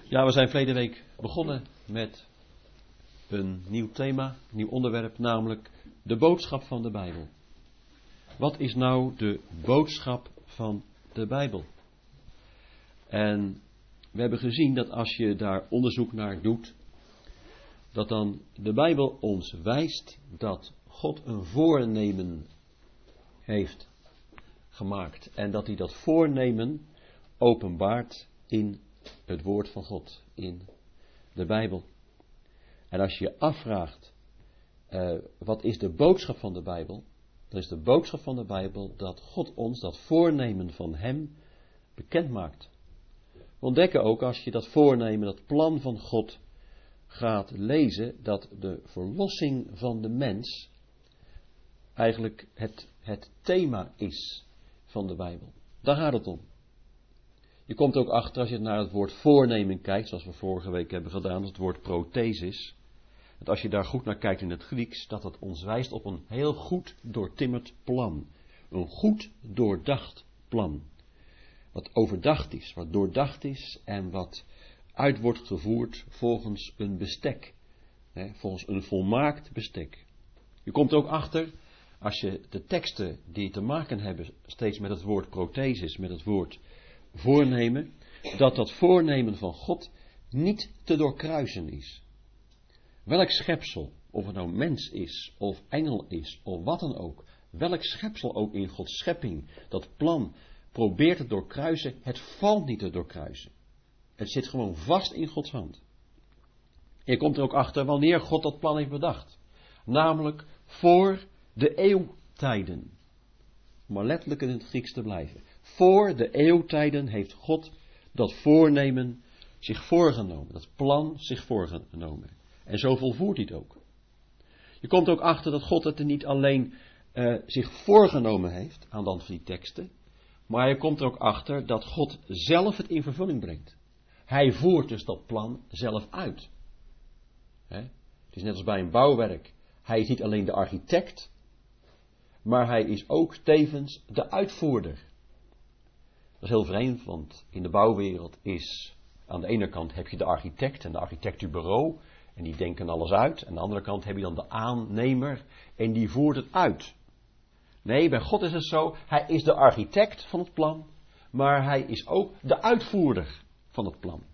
Ja, we zijn verleden week begonnen met een nieuw thema, een nieuw onderwerp, namelijk de boodschap van de Bijbel. Wat is nou de boodschap van de Bijbel? En we hebben gezien dat als je daar onderzoek naar doet, dat dan de Bijbel ons wijst dat God een voornemen heeft gemaakt. En dat hij dat voornemen openbaart in het woord van God, in de Bijbel. En als je je afvraagt, wat is de boodschap van de Bijbel? Dan is de boodschap van de Bijbel dat God ons dat voornemen van hem bekend maakt. We ontdekken ook als je dat voornemen, dat plan van God gaat lezen, dat de verlossing van de mens eigenlijk het thema is van de Bijbel. Daar gaat het om. Je komt ook achter als je naar het woord voornemen kijkt, zoals we vorige week hebben gedaan, het woord prothesis. Dat als je daar goed naar kijkt in het Grieks, dat het ons wijst op een heel goed doortimmerd plan. Een goed doordacht plan. Wat overdacht is, wat doordacht is en wat uit wordt gevoerd volgens een bestek. Volgens een volmaakt bestek. Je komt ook achter, als je de teksten die te maken hebben steeds met het woord prothesis, met het woord voornemen, dat voornemen van God niet te doorkruisen is. Welk schepsel, of het nou mens is, of engel is, of wat dan ook, welk schepsel ook in Gods schepping, dat plan probeert te doorkruisen, het valt niet te doorkruisen. Het zit gewoon vast in Gods hand. Je komt er ook achter wanneer God dat plan heeft bedacht. Namelijk voor de eeuwtijden. Om maar letterlijk in het Grieks te blijven. Voor de eeuwtijden heeft God dat voornemen zich voorgenomen. Dat plan zich voorgenomen. En zo volvoert hij het ook. Je komt ook achter dat God het er niet alleen zich voorgenomen heeft aan de hand van die teksten. Maar je komt er ook achter dat God zelf het in vervulling brengt. Hij voert dus dat plan zelf uit. Het is net als bij een bouwwerk. Hij is niet alleen de architect, maar hij is ook tevens de uitvoerder. Dat is heel vreemd, want in de bouwwereld is aan de ene kant heb je de architect en de architectenbureau en die denken alles uit. En aan de andere kant heb je dan de aannemer en die voert het uit. Nee, bij God is het zo, hij is de architect van het plan, maar hij is ook de uitvoerder van het plan.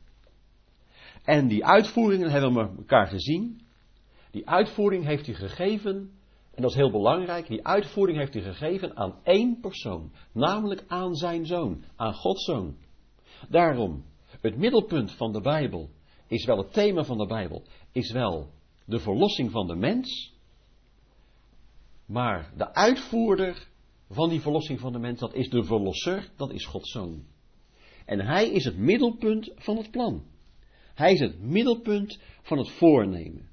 En die uitvoeringen hebben we elkaar gezien. Die uitvoering heeft hij gegeven, en dat is heel belangrijk, die uitvoering heeft hij gegeven aan één persoon, namelijk aan zijn zoon, aan Gods zoon. Daarom, het middelpunt van de Bijbel is wel het thema van de Bijbel, is wel de verlossing van de mens, maar de uitvoerder van die verlossing van de mens, dat is de verlosser, dat is Gods zoon. En hij is het middelpunt van het plan. Hij is het middelpunt van het voornemen.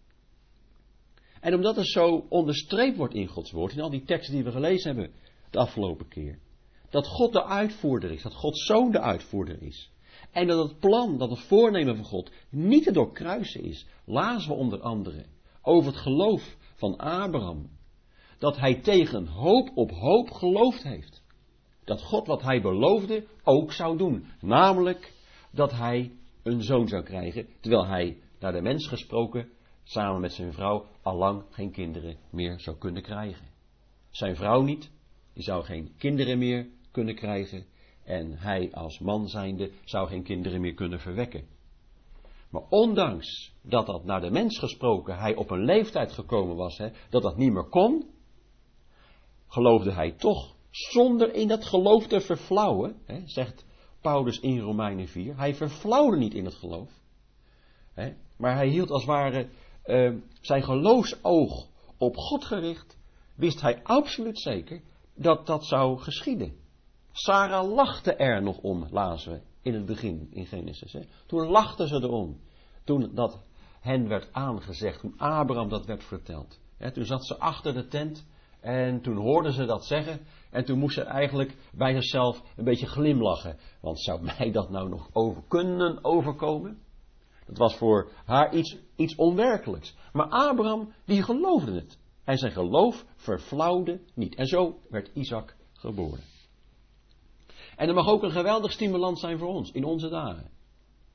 En omdat het zo onderstreept wordt in Gods woord, in al die teksten die we gelezen hebben de afgelopen keer, dat God de uitvoerder is, dat Gods zoon de uitvoerder is. En dat het plan, dat het voornemen van God niet te doorkruisen is, lazen we onder andere over het geloof van Abraham. Dat hij tegen hoop op hoop geloofd heeft. Dat God wat hij beloofde ook zou doen. Namelijk dat hij een zoon zou krijgen, terwijl hij, naar de mens gesproken, samen met zijn vrouw allang geen kinderen meer zou kunnen krijgen. Zijn vrouw niet, die zou geen kinderen meer kunnen krijgen en hij als man zijnde zou geen kinderen meer kunnen verwekken. Maar ondanks dat naar de mens gesproken hij op een leeftijd gekomen was, dat niet meer kon, geloofde hij toch, zonder in dat geloof te verflauwen, zegt Paulus in Romeinen 4, hij verflauwde niet in het geloof, maar hij hield als het ware zijn geloofsoog op God gericht, wist hij absoluut zeker dat dat zou geschieden. Sarah lachte er nog om, lazen we in het begin in Genesis. Toen lachten ze erom, toen dat hen werd aangezegd, toen Abraham dat werd verteld. Toen zat ze achter de tent en toen hoorden ze dat zeggen en toen moest ze eigenlijk bij zichzelf een beetje glimlachen. Want zou mij dat nou nog kunnen overkomen? Dat was voor haar iets onwerkelijks. Maar Abraham, die geloofde het. En zijn geloof verflauwde niet. En zo werd Isaac geboren. En dat mag ook een geweldig stimulans zijn voor ons, in onze dagen.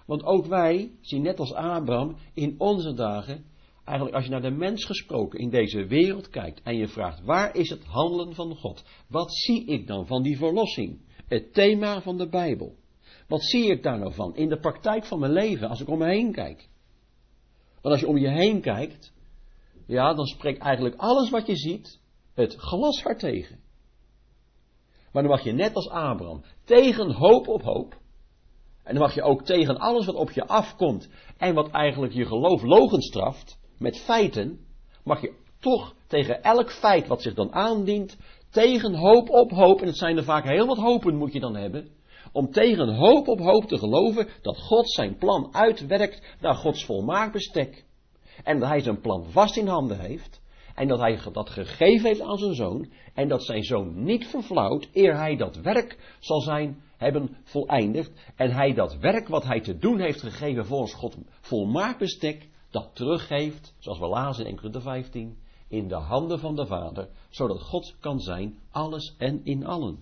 Want ook wij zien net als Abraham in onze dagen, eigenlijk als je naar de mens gesproken in deze wereld kijkt en je vraagt, waar is het handelen van God? Wat zie ik dan van die verlossing? Het thema van de Bijbel. Wat zie ik daar nou van in de praktijk van mijn leven als ik om me heen kijk? Want als je om je heen kijkt, ja, dan spreekt eigenlijk alles wat je ziet het glashard tegen. Maar dan mag je net als Abraham tegen hoop op hoop. En dan mag je ook tegen alles wat op je afkomt en wat eigenlijk je geloof logenstraft, met feiten, mag je toch tegen elk feit wat zich dan aandient, tegen hoop op hoop, en het zijn er vaak heel wat hopen moet je dan hebben, om tegen hoop op hoop te geloven dat God zijn plan uitwerkt naar Gods volmaakt bestek. En dat hij zijn plan vast in handen heeft. En dat hij dat gegeven heeft aan zijn zoon. En dat zijn zoon niet verflauwt eer hij dat werk zal zijn hebben voleindigd. En hij dat werk wat hij te doen heeft gegeven volgens God volmaakt bestek. Dat teruggeeft, zoals we lazen in 1 Korinther 15. In de handen van de Vader. Zodat God kan zijn alles en in allen.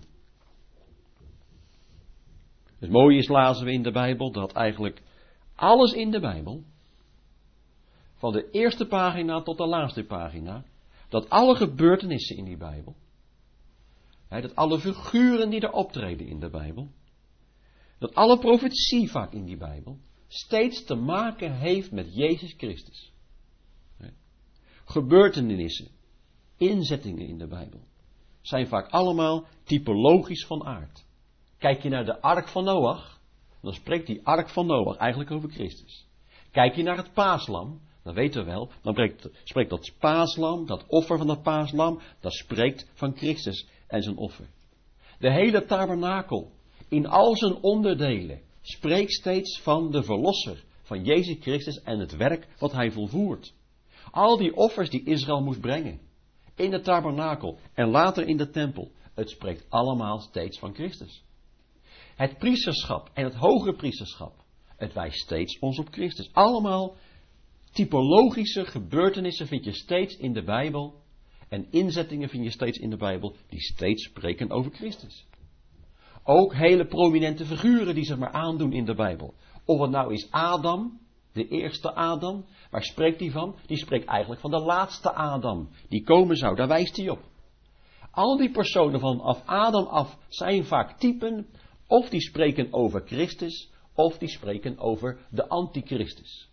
Het mooie is, lazen we in de Bijbel, dat eigenlijk alles in de Bijbel, van de eerste pagina tot de laatste pagina, dat alle gebeurtenissen in die Bijbel, dat alle figuren die er optreden in de Bijbel, dat alle profetie vaak in die Bijbel, steeds te maken heeft met Jezus Christus. Gebeurtenissen, inzettingen in de Bijbel, zijn vaak allemaal typologisch van aard. Kijk je naar de ark van Noach, dan spreekt die ark van Noach eigenlijk over Christus. Kijk je naar het paaslam, dan weten we wel, dan spreekt dat paaslam, dat offer van dat paaslam, dat spreekt van Christus en zijn offer. De hele tabernakel, in al zijn onderdelen, spreekt steeds van de verlosser, van Jezus Christus en het werk wat hij volvoert. Al die offers die Israël moest brengen, in de tabernakel en later in de tempel, het spreekt allemaal steeds van Christus. Het priesterschap en het hogere priesterschap, het wijst steeds ons op Christus. Allemaal typologische gebeurtenissen vind je steeds in de Bijbel. En inzettingen vind je steeds in de Bijbel die steeds spreken over Christus. Ook hele prominente figuren die zich maar aandoen in de Bijbel. Of het nou is Adam, de eerste Adam. Waar spreekt hij van? Die spreekt eigenlijk van de laatste Adam. Die komen zou, daar wijst hij op. Al die personen vanaf Adam af zijn vaak typen. Of die spreken over Christus, of die spreken over de antichristus.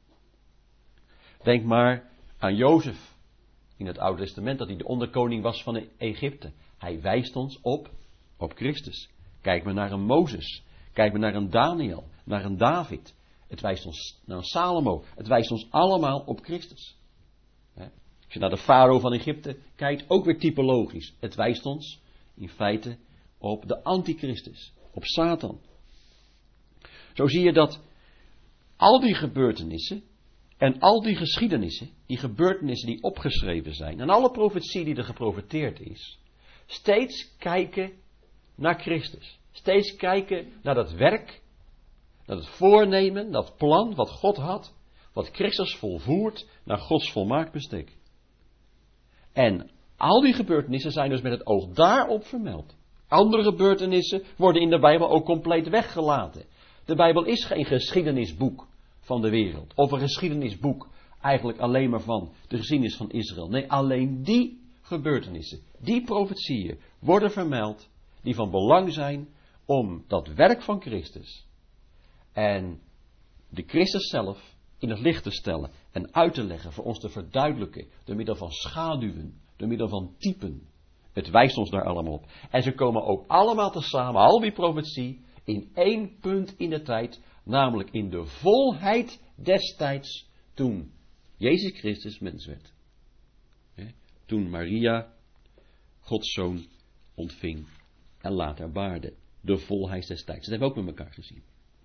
Denk maar aan Jozef in het Oude Testament, dat hij de onderkoning was van Egypte. Hij wijst ons op Christus. Kijk maar naar een Mozes, kijk maar naar een Daniel, naar een David. Het wijst ons naar een Salomo, het wijst ons allemaal op Christus. Als je naar de farao van Egypte kijkt, ook weer typologisch. Het wijst ons in feite op de antichristus, op Satan. Zo zie je dat al die gebeurtenissen en al die geschiedenissen, die gebeurtenissen die opgeschreven zijn, en alle profetie die er geprofeteerd is, steeds kijken naar Christus. Steeds kijken naar dat werk, naar het voornemen, dat plan wat God had, wat Christus volvoert naar Gods volmaakt bestek. En al die gebeurtenissen zijn dus met het oog daarop vermeld. Andere gebeurtenissen worden in de Bijbel ook compleet weggelaten. De Bijbel is geen geschiedenisboek van de wereld. Of een geschiedenisboek eigenlijk alleen maar van de geschiedenis van Israël. Nee, alleen die gebeurtenissen, die profetieën worden vermeld die van belang zijn om dat werk van Christus en de Christus zelf in het licht te stellen en uit te leggen, voor ons te verduidelijken, door middel van schaduwen, door middel van typen. Het wijst ons daar allemaal op. En ze komen ook allemaal tezamen, al die profetie, in één punt in de tijd, namelijk in de volheid destijds toen Jezus Christus mens werd. Toen Maria Gods zoon ontving en later baarde. De volheid destijds. Dat hebben we ook met elkaar gezien.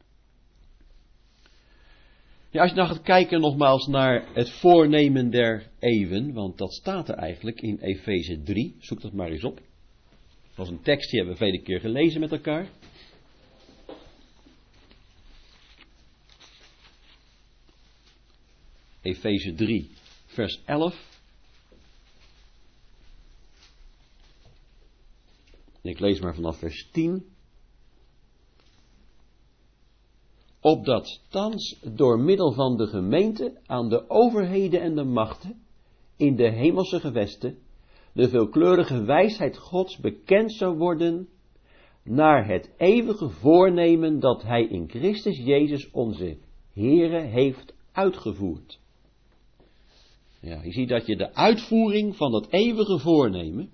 Ja, als je nou gaat kijken nogmaals naar het voornemen der eeuwen, want dat staat er eigenlijk in Efeze 3, zoek dat maar eens op. Dat was een tekst die hebben we vele keer gelezen met elkaar. Efeze 3, vers 11. Ik lees maar vanaf vers 10. opdat thans door middel van de gemeente aan de overheden en de machten in de hemelse gewesten de veelkleurige wijsheid Gods bekend zou worden naar het eeuwige voornemen dat Hij in Christus Jezus onze Heere heeft uitgevoerd. Ja, je ziet dat je de uitvoering van dat eeuwige voornemen,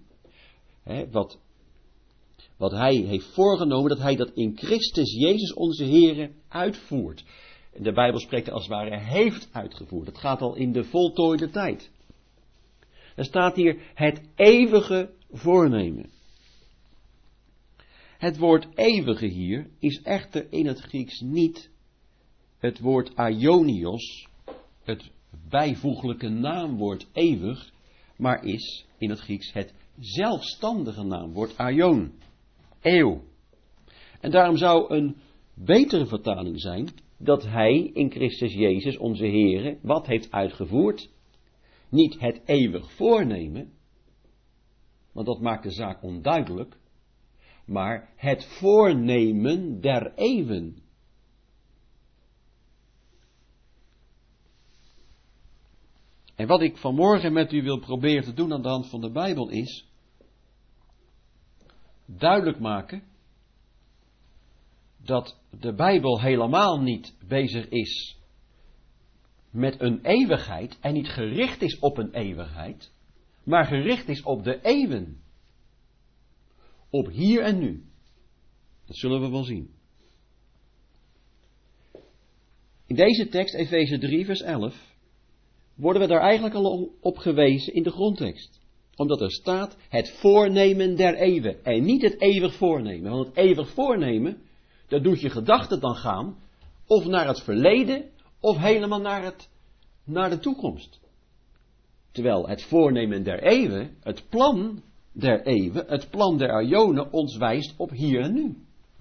wat Hij heeft voorgenomen, dat Hij dat in Christus Jezus onze Heere uitvoert. De Bijbel spreekt als het ware heeft uitgevoerd. Dat gaat al in de voltooide tijd. Er staat hier het eeuwige voornemen. Het woord eeuwige hier is echter in het Grieks niet het woord aionios, het bijvoeglijke naamwoord eeuwig, maar is in het Grieks het zelfstandige naamwoord aion, eeuw. En daarom zou een betere vertaling zijn dat Hij in Christus Jezus onze Heere wat heeft uitgevoerd, niet het eeuwig voornemen, want dat maakt de zaak onduidelijk, maar het voornemen der eeuwen. En wat ik vanmorgen met u wil proberen te doen aan de hand van de Bijbel is duidelijk maken dat de Bijbel helemaal niet bezig is met een eeuwigheid en niet gericht is op een eeuwigheid, maar gericht is op de eeuwen. Op hier en nu. Dat zullen we wel zien. In deze tekst, Efeze 3 vers 11, worden we daar eigenlijk al op gewezen in de grondtekst. Omdat er staat het voornemen der eeuwen en niet het eeuwig voornemen. Want het eeuwig voornemen, daar doet je gedachten dan gaan of naar het verleden of helemaal naar de toekomst. Terwijl het voornemen der eeuwen, het plan der eeuwen, het plan der aionen ons wijst op hier en nu.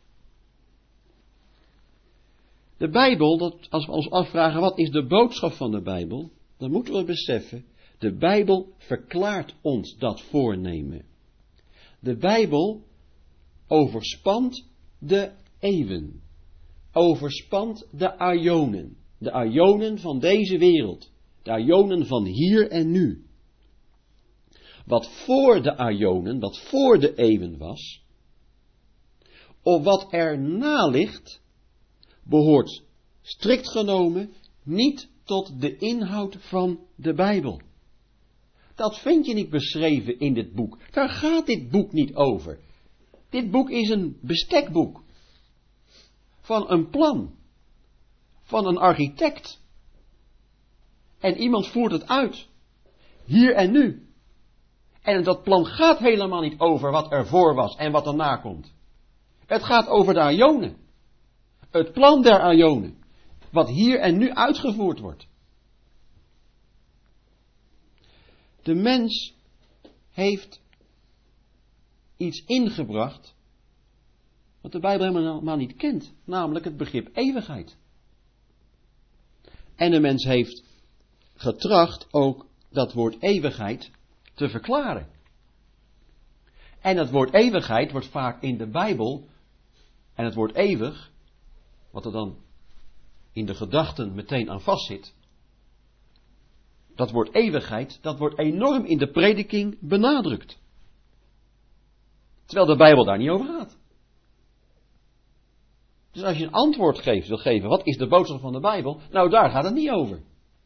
De Bijbel, als we ons afvragen wat is de boodschap van de Bijbel, dan moeten we beseffen, de Bijbel verklaart ons dat voornemen. De Bijbel overspant de eeuwen, overspant de aionen van deze wereld, de aionen van hier en nu. Wat voor de aionen, wat voor de eeuwen was, of wat erna ligt, behoort strikt genomen niet tot de inhoud van de Bijbel. Dat vind je niet beschreven in dit boek. Daar gaat dit boek niet over. Dit boek is een bestekboek. Van een plan. Van een architect. En iemand voert het uit. Hier en nu. En dat plan gaat helemaal niet over wat er voor was en wat erna komt. Het gaat over de aionen. Het plan der aionen. Wat hier en nu uitgevoerd wordt. De mens heeft iets ingebracht wat de Bijbel helemaal niet kent, namelijk het begrip eeuwigheid. En de mens heeft getracht ook dat woord eeuwigheid te verklaren. En het woord eeuwigheid wordt vaak in de Bijbel, en het woord eeuwig, wat er dan in de gedachten meteen aan vastzit, dat woord eeuwigheid, dat wordt enorm in de prediking benadrukt. Terwijl de Bijbel daar niet over gaat. Dus als je een antwoord wil geven, wat is de boodschap van de Bijbel? Nou, daar gaat het niet over.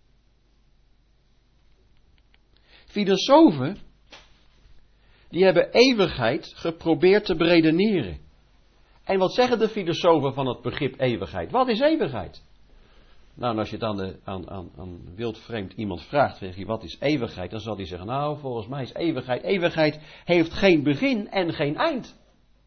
Filosofen, die hebben eeuwigheid geprobeerd te beredeneren. En wat zeggen de filosofen van het begrip eeuwigheid? Wat is eeuwigheid? Nou, en als je dan aan wildvreemd iemand vraagt, zeg je, wat is eeuwigheid? Dan zal hij zeggen, nou, volgens mij is eeuwigheid heeft geen begin en geen eind.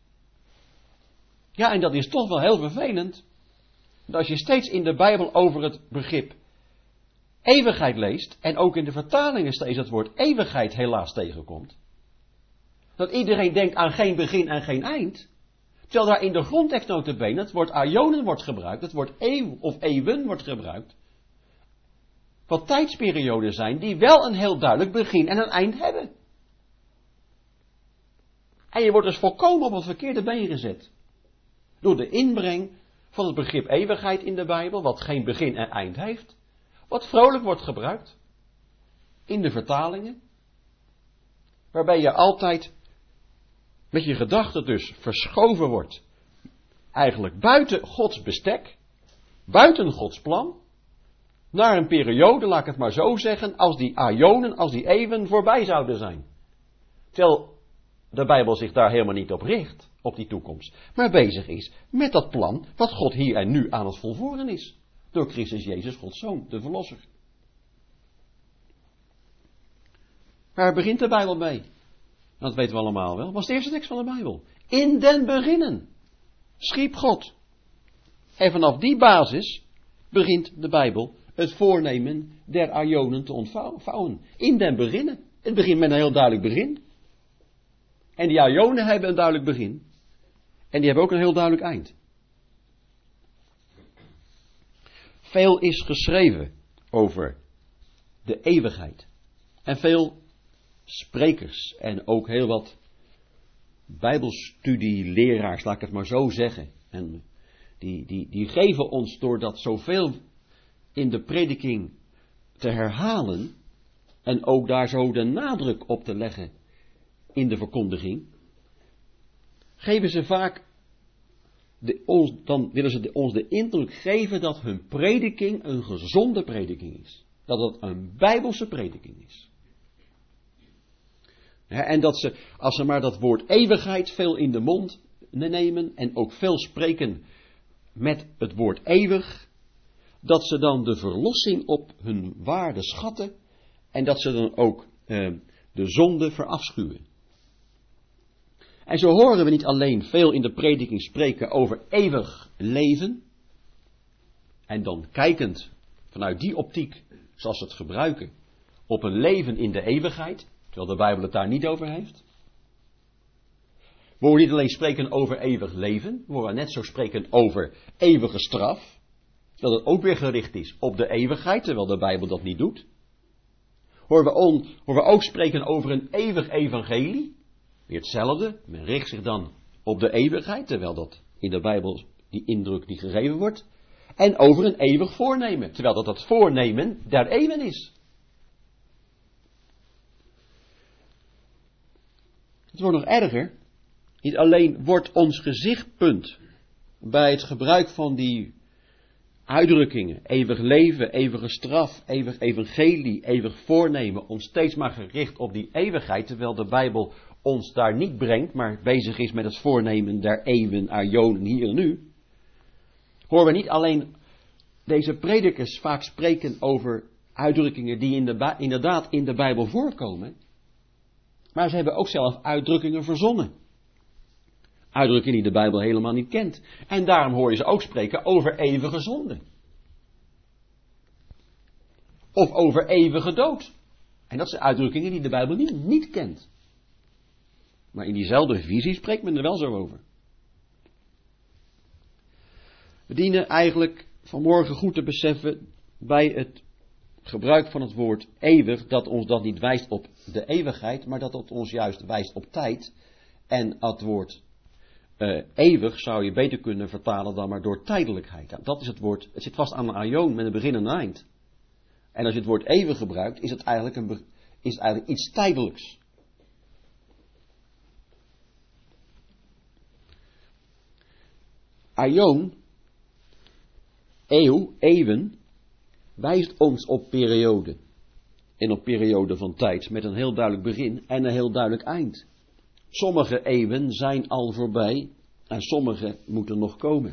Ja, en dat is toch wel heel vervelend. Dat als je steeds in de Bijbel over het begrip eeuwigheid leest, en ook in de vertalingen steeds het woord eeuwigheid helaas tegenkomt, dat iedereen denkt aan geen begin en geen eind, terwijl daar in de grondtekst nota bene het woord aionen wordt gebruikt, het woord eeuw of eeuwen wordt gebruikt, wat tijdsperioden zijn die wel een heel duidelijk begin en een eind hebben. En je wordt dus volkomen op het verkeerde been gezet. Door de inbreng van het begrip eeuwigheid in de Bijbel, wat geen begin en eind heeft, wat vrolijk wordt gebruikt in de vertalingen, waarbij je altijd met je gedachten dus verschoven wordt, eigenlijk buiten Gods bestek, buiten Gods plan, naar een periode, laat ik het maar zo zeggen, als die aionen, als die eeuwen voorbij zouden zijn. Terwijl de Bijbel zich daar helemaal niet op richt, op die toekomst, maar bezig is met dat plan wat God hier en nu aan het volvoeren is. Door Christus Jezus, Gods Zoon, de Verlosser. Waar begint de Bijbel mee? Dat weten we allemaal wel. Dat was de eerste tekst van de Bijbel. In den beginnen schiep God. En vanaf die basis begint de Bijbel het voornemen der aionen te ontvouwen. In den beginnen. Het begint met een heel duidelijk begin. En die aionen hebben een duidelijk begin. En die hebben ook een heel duidelijk eind. Veel is geschreven over de eeuwigheid. En veel sprekers en ook heel wat bijbelstudieleraars, laat ik het maar zo zeggen. En die geven ons door dat zoveel in de prediking te herhalen en ook daar zo de nadruk op te leggen in de verkondiging, geven ze vaak, dan willen ze ons de indruk geven dat hun prediking een gezonde prediking is. Dat het een bijbelse prediking is. En dat ze, als ze maar dat woord eeuwigheid veel in de mond nemen en ook veel spreken met het woord eeuwig, dat ze dan de verlossing op hun waarde schatten en dat ze dan ook de zonde verafschuwen. En zo horen we niet alleen veel in de prediking spreken over eeuwig leven, en dan kijkend vanuit die optiek, zoals ze het gebruiken, op een leven in de eeuwigheid, terwijl de Bijbel het daar niet over heeft. We horen niet alleen spreken over eeuwig leven, we horen net zo spreken over eeuwige straf, terwijl het ook weer gericht is op de eeuwigheid, terwijl de Bijbel dat niet doet. Horen we ook spreken over een eeuwig evangelie, weer hetzelfde, men richt zich dan op de eeuwigheid, terwijl dat in de Bijbel die indruk niet gegeven wordt. En over een eeuwig voornemen, terwijl dat het voornemen der eeuwen is. Het wordt nog erger. Niet alleen wordt ons gezichtspunt bij het gebruik van die uitdrukkingen, eeuwig leven, eeuwige straf, eeuwig evangelie, eeuwig voornemen, ons steeds maar gericht op die eeuwigheid, terwijl de Bijbel ons daar niet brengt, maar bezig is met het voornemen der eeuwen, aionen, hier en nu. Horen we niet alleen deze predikers vaak spreken over uitdrukkingen die inderdaad in de Bijbel voorkomen, maar ze hebben ook zelf uitdrukkingen verzonnen. Uitdrukkingen die de Bijbel helemaal niet kent. En daarom hoor je ze ook spreken over eeuwige zonde. Of over eeuwige dood. En dat zijn uitdrukkingen die de Bijbel niet kent. Maar in diezelfde visie spreekt men er wel zo over. We dienen eigenlijk vanmorgen goed te beseffen bij het gebruik van het woord eeuwig, dat ons dat niet wijst op de eeuwigheid, maar dat het ons juist wijst op tijd. En het woord eeuwig zou je beter kunnen vertalen dan maar door tijdelijkheid. Dat is het woord, het zit vast aan een aion met een begin en een eind. En als je het woord eeuwig gebruikt, is het eigenlijk iets tijdelijks. Aion, eeuw, eeuwen, wijst ons op periode. En op periode van tijd, met een heel duidelijk begin en een heel duidelijk eind. Sommige eeuwen zijn al voorbij en sommige moeten nog komen.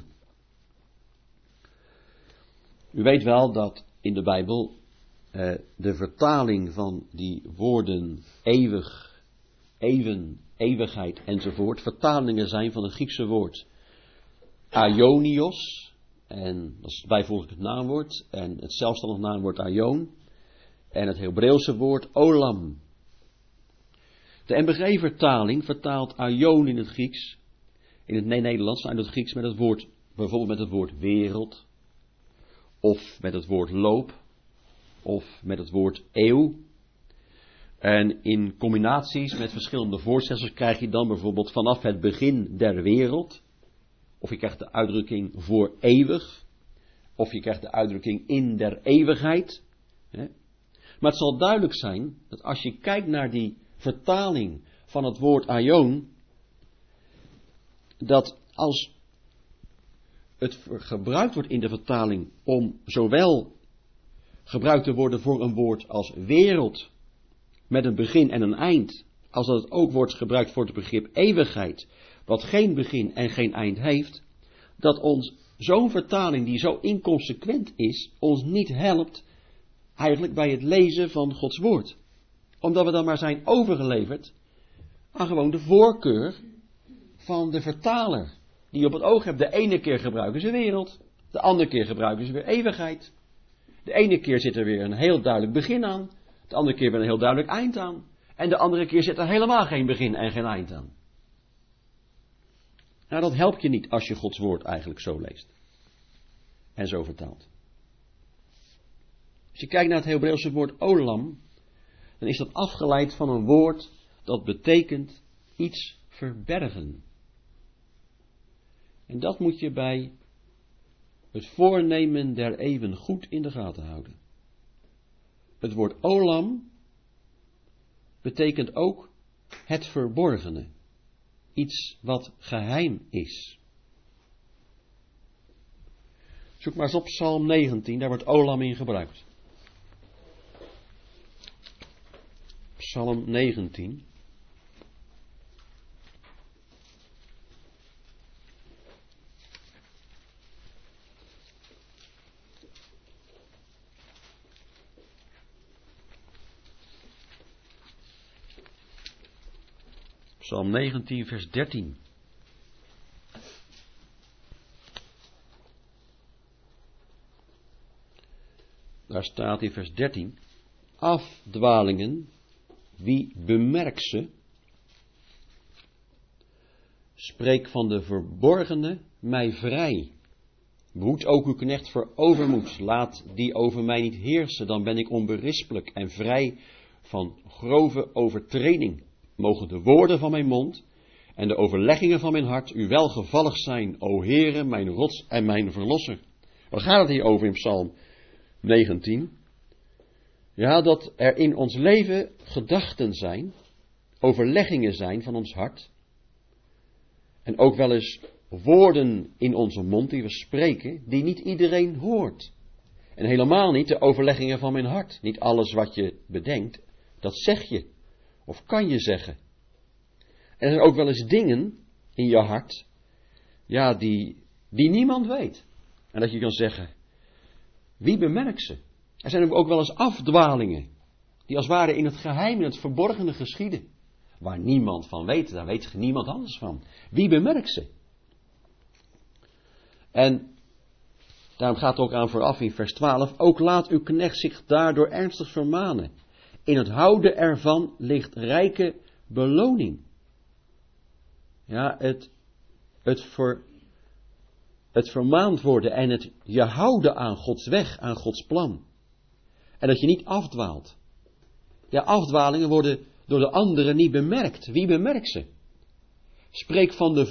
U weet wel dat in de Bijbel de vertaling van die woorden eeuwig, eeuwen, eeuwigheid enzovoort vertalingen zijn van het Griekse woord aionios, en dat is bijvoorbeeld het naamwoord, en het zelfstandig naamwoord aion, en het Hebreeuwse woord olam. De NBG-vertaling vertaalt aion in het Grieks, in het Nederlands, in het Grieks met het woord, bijvoorbeeld met het woord wereld, of met het woord loop, of met het woord eeuw. En in combinaties met verschillende voorzetsels krijg je dan bijvoorbeeld vanaf het begin der wereld, of je krijgt de uitdrukking voor eeuwig, of je krijgt de uitdrukking in der eeuwigheid. Hè. Maar het zal duidelijk zijn dat als je kijkt naar die vertaling van het woord aion, dat als het gebruikt wordt in de vertaling om zowel gebruikt te worden voor een woord als wereld, met een begin en een eind, als dat het ook wordt gebruikt voor het begrip eeuwigheid, wat geen begin en geen eind heeft, dat ons zo'n vertaling die zo inconsequent is, ons niet helpt eigenlijk bij het lezen van Gods woord. Omdat we dan maar zijn overgeleverd aan gewoon de voorkeur van de vertaler, die op het oog heeft. De ene keer gebruiken ze wereld, de andere keer gebruiken ze weer eeuwigheid. De ene keer zit er weer een heel duidelijk begin aan, de andere keer weer een heel duidelijk eind aan. En de andere keer zit er helemaal geen begin en geen eind aan. Nou, dat helpt je niet als je Gods woord eigenlijk zo leest. En zo vertaalt. Als je kijkt naar het Hebreeuwse woord olam, dan is dat afgeleid van een woord dat betekent iets verbergen. En dat moet je bij het voornemen der eeuwen goed in de gaten houden. Het woord olam betekent ook het verborgene. Iets wat geheim is. Zoek maar eens op Psalm 19, daar wordt olam in gebruikt. Psalm 19. Psalm 19, vers 13. Daar staat in vers 13. Afdwalingen, wie bemerkt ze? Spreek van de verborgene mij vrij. Behoed ook uw knecht voor overmoed. Laat die over mij niet heersen, dan ben ik onberispelijk en vrij van grove overtreding. Mogen de woorden van mijn mond en de overleggingen van mijn hart u welgevallig zijn, o Heere, mijn rots en mijn verlosser. Waar gaat het hier over in Psalm 19? Ja, dat er in ons leven gedachten zijn, overleggingen zijn van ons hart. En ook wel eens woorden in onze mond die we spreken, die niet iedereen hoort. En helemaal niet de overleggingen van mijn hart. Niet alles wat je bedenkt, dat zeg je. Of kan je zeggen. En er zijn ook wel eens dingen in je hart, ja, die niemand weet. En dat je kan zeggen, wie bemerkt ze? Er zijn ook wel eens afdwalingen, die als het ware in het geheim, in het verborgene geschieden. Waar niemand van weet, daar weet niemand anders van. Wie bemerkt ze? En daarom gaat het ook aan vooraf in vers 12, ook laat uw knecht zich daardoor ernstig vermanen. In het houden ervan ligt rijke beloning. Ja, het vermaand worden en het je houden aan Gods weg, aan Gods plan. En dat je niet afdwaalt. Ja, afdwalingen worden door de anderen niet bemerkt. Wie bemerkt ze? Spreek van de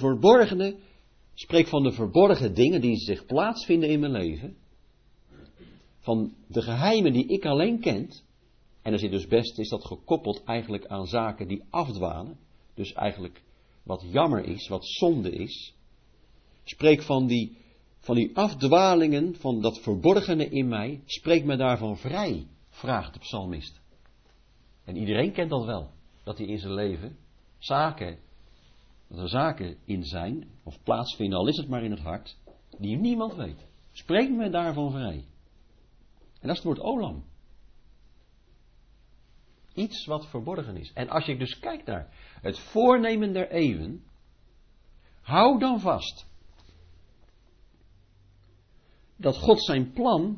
verborgen dingen die zich plaatsvinden in mijn leven. Van de geheimen die ik alleen ken. En dan is dat gekoppeld eigenlijk aan zaken die afdwalen. Dus eigenlijk wat jammer is, wat zonde is. Spreek van die afdwalingen, van dat verborgene in mij. Spreek me daarvan vrij, vraagt de psalmist. En iedereen kent dat wel. Dat hij in zijn leven dat er zaken in zijn, of plaatsvinden, al is het maar in het hart, die niemand weet. Spreek me daarvan vrij. En dat is het woord olam. Iets wat verborgen is. En als je dus kijkt naar het voornemen der eeuwen, hou dan vast dat God zijn plan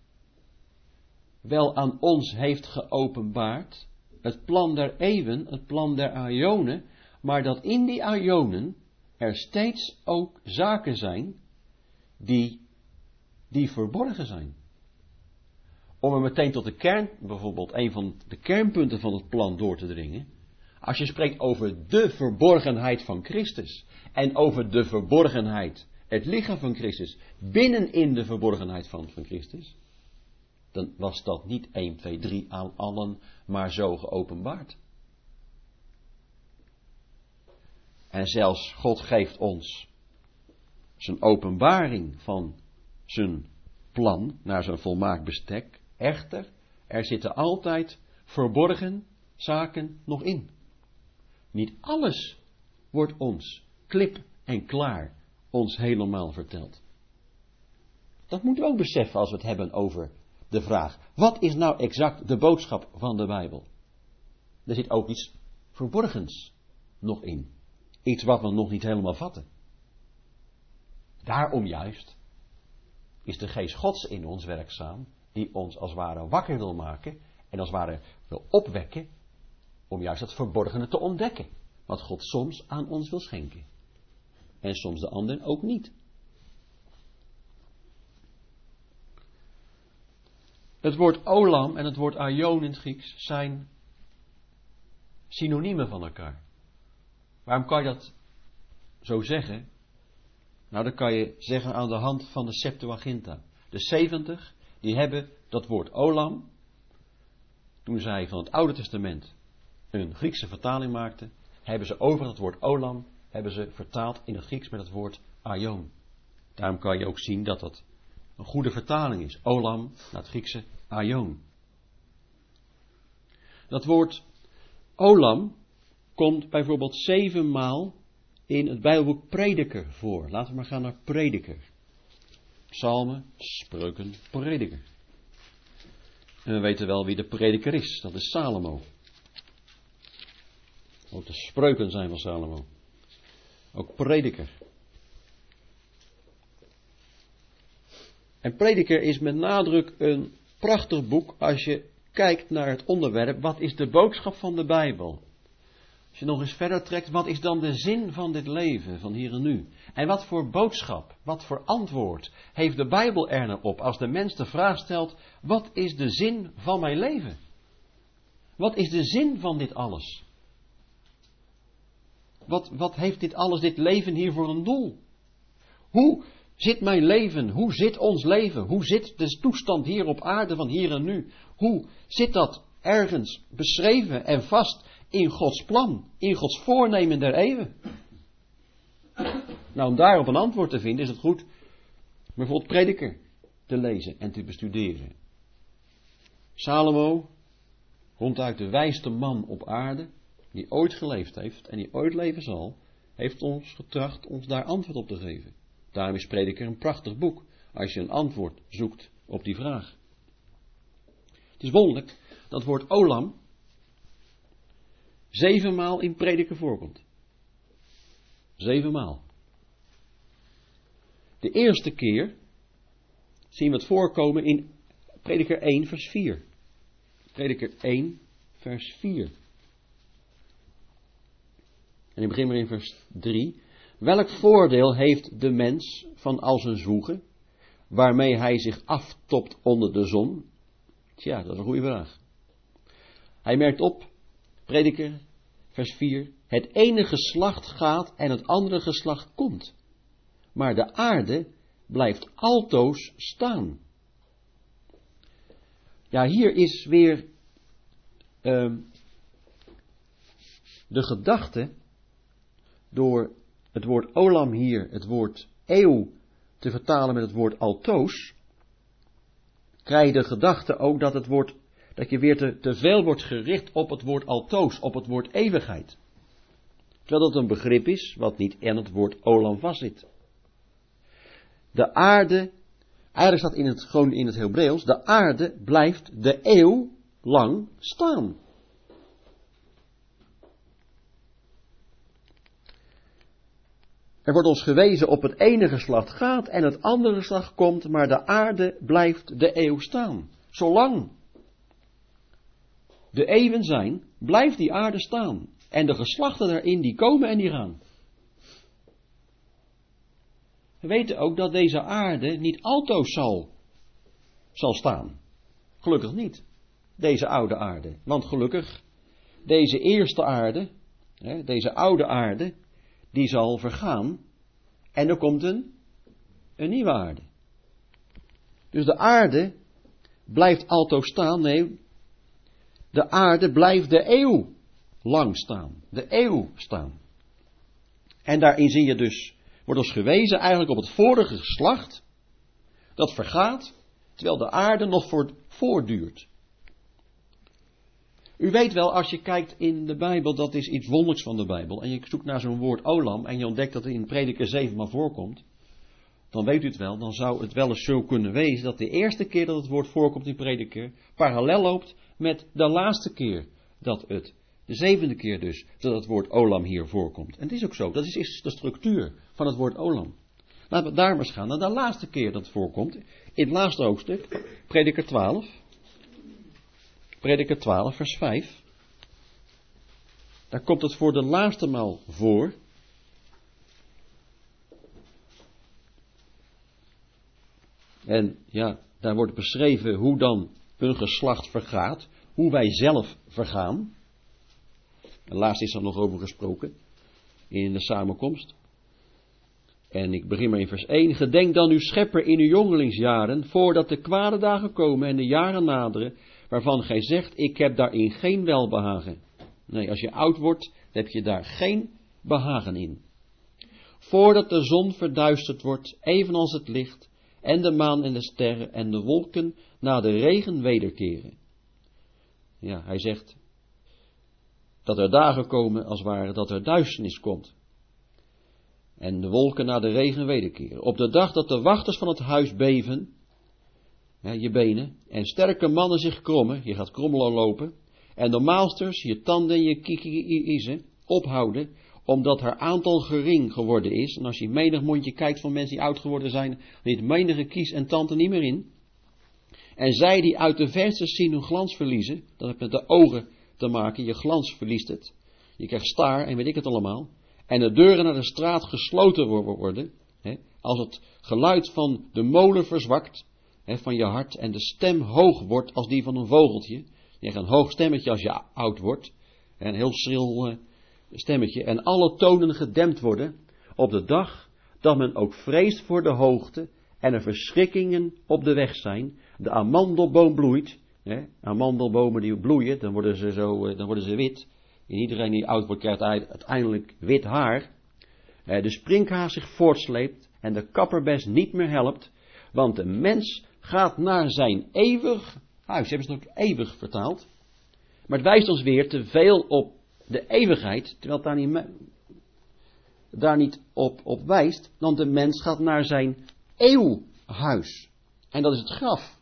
wel aan ons heeft geopenbaard. Het plan der eeuwen, het plan der aionen, maar dat in die aionen er steeds ook zaken zijn die verborgen zijn. Om er meteen tot de kern, bijvoorbeeld een van de kernpunten van het plan door te dringen. Als je spreekt over de verborgenheid van Christus en over de verborgenheid het lichaam van Christus, binnen in de verborgenheid van Christus, dan was dat niet 1, 2, 3 aan allen, maar zo geopenbaard. En zelfs God geeft ons zijn openbaring van zijn plan naar zijn volmaakt bestek. Echter, er zitten altijd verborgen zaken nog in. Niet alles wordt ons klip en klaar ons helemaal verteld. Dat moeten we ook beseffen als we het hebben over de vraag: wat is nou exact de boodschap van de Bijbel? Er zit ook iets verborgens nog in. Iets wat we nog niet helemaal vatten. Daarom juist is de geest Gods in ons werkzaam, die ons als het ware wakker wil maken en als het ware wil opwekken om juist het verborgene te ontdekken. Wat God soms aan ons wil schenken. En soms de anderen ook niet. Het woord olam en het woord aion in het Grieks zijn synoniemen van elkaar. Waarom kan je dat zo zeggen? Nou, dat kan je zeggen aan de hand van de Septuaginta. De 70, die hebben dat woord olam, toen zij van het Oude Testament een Griekse vertaling maakten, hebben ze over het woord olam, hebben ze vertaald in het Grieks met het woord aion. Daarom kan je ook zien dat dat een goede vertaling is. Olam naar het Griekse aion. Dat woord olam komt bijvoorbeeld 7 maal in het Bijbelboek Prediker voor. Laten we maar gaan naar Prediker. Psalmen, Spreuken, Prediker. En we weten wel wie de prediker is. Dat is Salomo. Ook de spreuken zijn van Salomo. Ook Prediker. En Prediker is met nadruk een prachtig boek als je kijkt naar het onderwerp. Wat is de boodschap van de Bijbel? Als je nog eens verder trekt, wat is dan de zin van dit leven, van hier en nu? En wat voor boodschap, wat voor antwoord heeft de Bijbel er nou op als de mens de vraag stelt: wat is de zin van mijn leven? Wat is de zin van dit alles? Wat heeft dit alles, dit leven hier voor een doel? Hoe zit mijn leven? Hoe zit ons leven? Hoe zit de toestand hier op aarde van hier en nu? Hoe zit dat ergens beschreven en vast in Gods plan, in Gods voornemen der eeuwen? Nou, om daarop een antwoord te vinden is het goed bijvoorbeeld Prediker te lezen en te bestuderen. Salomo, ronduit de wijste man op aarde, die ooit geleefd heeft en die ooit leven zal, heeft ons getracht ons daar antwoord op te geven. Daarom is Prediker een prachtig boek, als je een antwoord zoekt op die vraag. Het is wonderlijk dat het woord olam 7 maal in Prediker voorkomt. 7 maal. De eerste keer zien we het voorkomen in Prediker 1 vers 4. Prediker 1 vers 4. En ik begin maar in vers 3. Welk voordeel heeft de mens van al zijn zwoegen, waarmee hij zich aftopt onder de zon? Tja, dat is een goede vraag. Hij merkt op, Prediker, vers 4, het ene geslacht gaat en het andere geslacht komt. Maar de aarde blijft altoos staan. Ja, hier is weer de gedachte, door het woord olam hier, het woord eeuw, te vertalen met het woord altoos, krijg je de gedachte ook dat het woord, dat je weer te veel wordt gericht op het woord altoos, op het woord eeuwigheid. Terwijl dat een begrip is wat niet in het woord olam vastzit. De aarde, eigenlijk staat gewoon in het Hebreeuws, de aarde blijft de eeuw lang staan. Er wordt ons gewezen op het ene geslacht gaat en het andere geslacht komt, maar de aarde blijft de eeuw staan. Zolang de eeuwen zijn, blijft die aarde staan. En de geslachten daarin, die komen en die gaan. We weten ook dat deze aarde niet altoos zal staan. Gelukkig niet. Deze oude aarde. Want gelukkig, deze eerste aarde, deze oude aarde, die zal vergaan. En er komt een een nieuwe aarde. Dus de aarde blijft altoos staan. Nee, de aarde blijft de eeuw lang staan. De eeuw staan. En daarin zie je dus, wordt ons gewezen eigenlijk op het vorige geslacht. Dat vergaat, terwijl de aarde nog voortduurt. U weet wel, als je kijkt in de Bijbel, dat is iets wonderlijks van de Bijbel. En je zoekt naar zo'n woord olam en je ontdekt dat het in Prediker 7 maar voorkomt. Dan weet u het wel, dan zou het wel eens zo kunnen wezen dat de eerste keer dat het woord voorkomt in Prediker parallel loopt met de laatste keer dat het, de 7e keer dus, dat het woord olam hier voorkomt. En het is ook zo, dat is de structuur van het woord olam. Laten we daar maar eens gaan naar de laatste keer dat het voorkomt, in het laatste hoofdstuk, Prediker 12. Prediker 12 vers 5. Daar komt het voor de laatste maal voor. En ja, daar wordt beschreven hoe dan een geslacht vergaat. Hoe wij zelf vergaan. En laatst is er nog over gesproken. In de samenkomst. En ik begin maar in vers 1. Gedenk dan uw schepper in uw jongelingsjaren. Voordat de kwade dagen komen en de jaren naderen. Waarvan gij zegt, ik heb daarin geen welbehagen. Nee, als je oud wordt, heb je daar geen behagen in. Voordat de zon verduisterd wordt, evenals het licht, en de maan en de sterren en de wolken na de regen wederkeren. Ja, hij zegt dat er dagen komen als ware dat er duisternis komt. En de wolken na de regen wederkeren. Op de dag dat de wachters van het huis beven, je benen, en sterke mannen zich krommen, je gaat krommelen lopen, en de maalsters je tanden en je kiezen ophouden, omdat haar aantal gering geworden is. En als je menig mondje kijkt van mensen die oud geworden zijn, niet menige kies en tanden niet meer in. En zij die uit de vensters zien hun glans verliezen, dat heeft met de ogen te maken, je glans verliest het. Je krijgt staar en weet ik het allemaal. En de deuren naar de straat gesloten worden, als het geluid van de molen verzwakt, van je hart, en de stem hoog wordt als die van een vogeltje. Je krijgt een hoog stemmetje als je oud wordt, een heel schril stemmetje, en alle tonen gedempt worden op de dag dat men ook vreest voor de hoogte en er verschrikkingen op de weg zijn. De amandelboom bloeit, amandelbomen die bloeien, dan worden ze wit. En iedereen die oud wordt krijgt uiteindelijk wit haar. De sprinkhaas zich voortsleept en de kapperbes niet meer helpt, want de mens gaat naar zijn eeuwig huis. Hebben ze het ook eeuwig vertaald. Maar het wijst ons weer te veel op de eeuwigheid, terwijl het daar niet op wijst, want de mens gaat naar zijn eeuwhuis. En dat is het graf.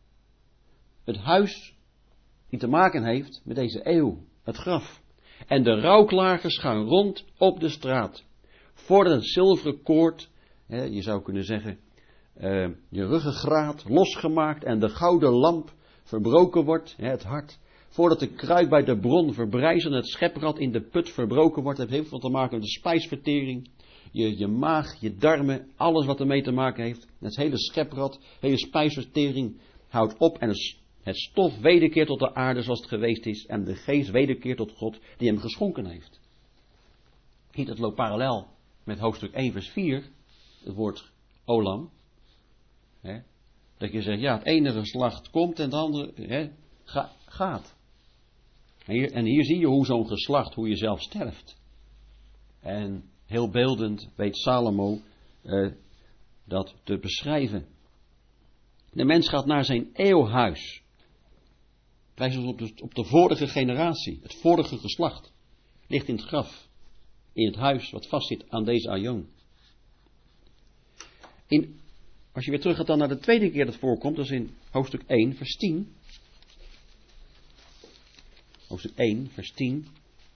Het huis die te maken heeft met deze eeuw, het graf. En de rouwklagers gaan rond op de straat, voordat het zilveren koord, je zou kunnen zeggen, je ruggengraat losgemaakt en de gouden lamp verbroken wordt, het hart. Voordat de kruik bij de bron verbrijzelt en het scheprad in de put verbroken wordt. Dat heeft heel veel te maken met de spijsvertering. Je maag, je darmen, alles wat ermee te maken heeft. Het hele scheprad, de hele spijsvertering houdt op en het stof wederkeert tot de aarde zoals het geweest is. En de geest wederkeert tot God die hem geschonken heeft. Hier, dat loopt parallel met hoofdstuk 1 vers 4. Het woord olam. Dat je zegt, ja, het ene geslacht komt en het andere gaat. En hier zie je hoe zo'n geslacht, hoe je zelf sterft. En heel beeldend weet Salomo dat te beschrijven. De mens gaat naar zijn eeuwhuis. Wijst ons op de vorige generatie, het vorige geslacht. Ligt in het graf, in het huis wat vastzit aan deze aion. Als je weer terug gaat dan naar de tweede keer dat voorkomt, dat is in hoofdstuk 1 vers 10. Hoofdstuk 1 vers 10.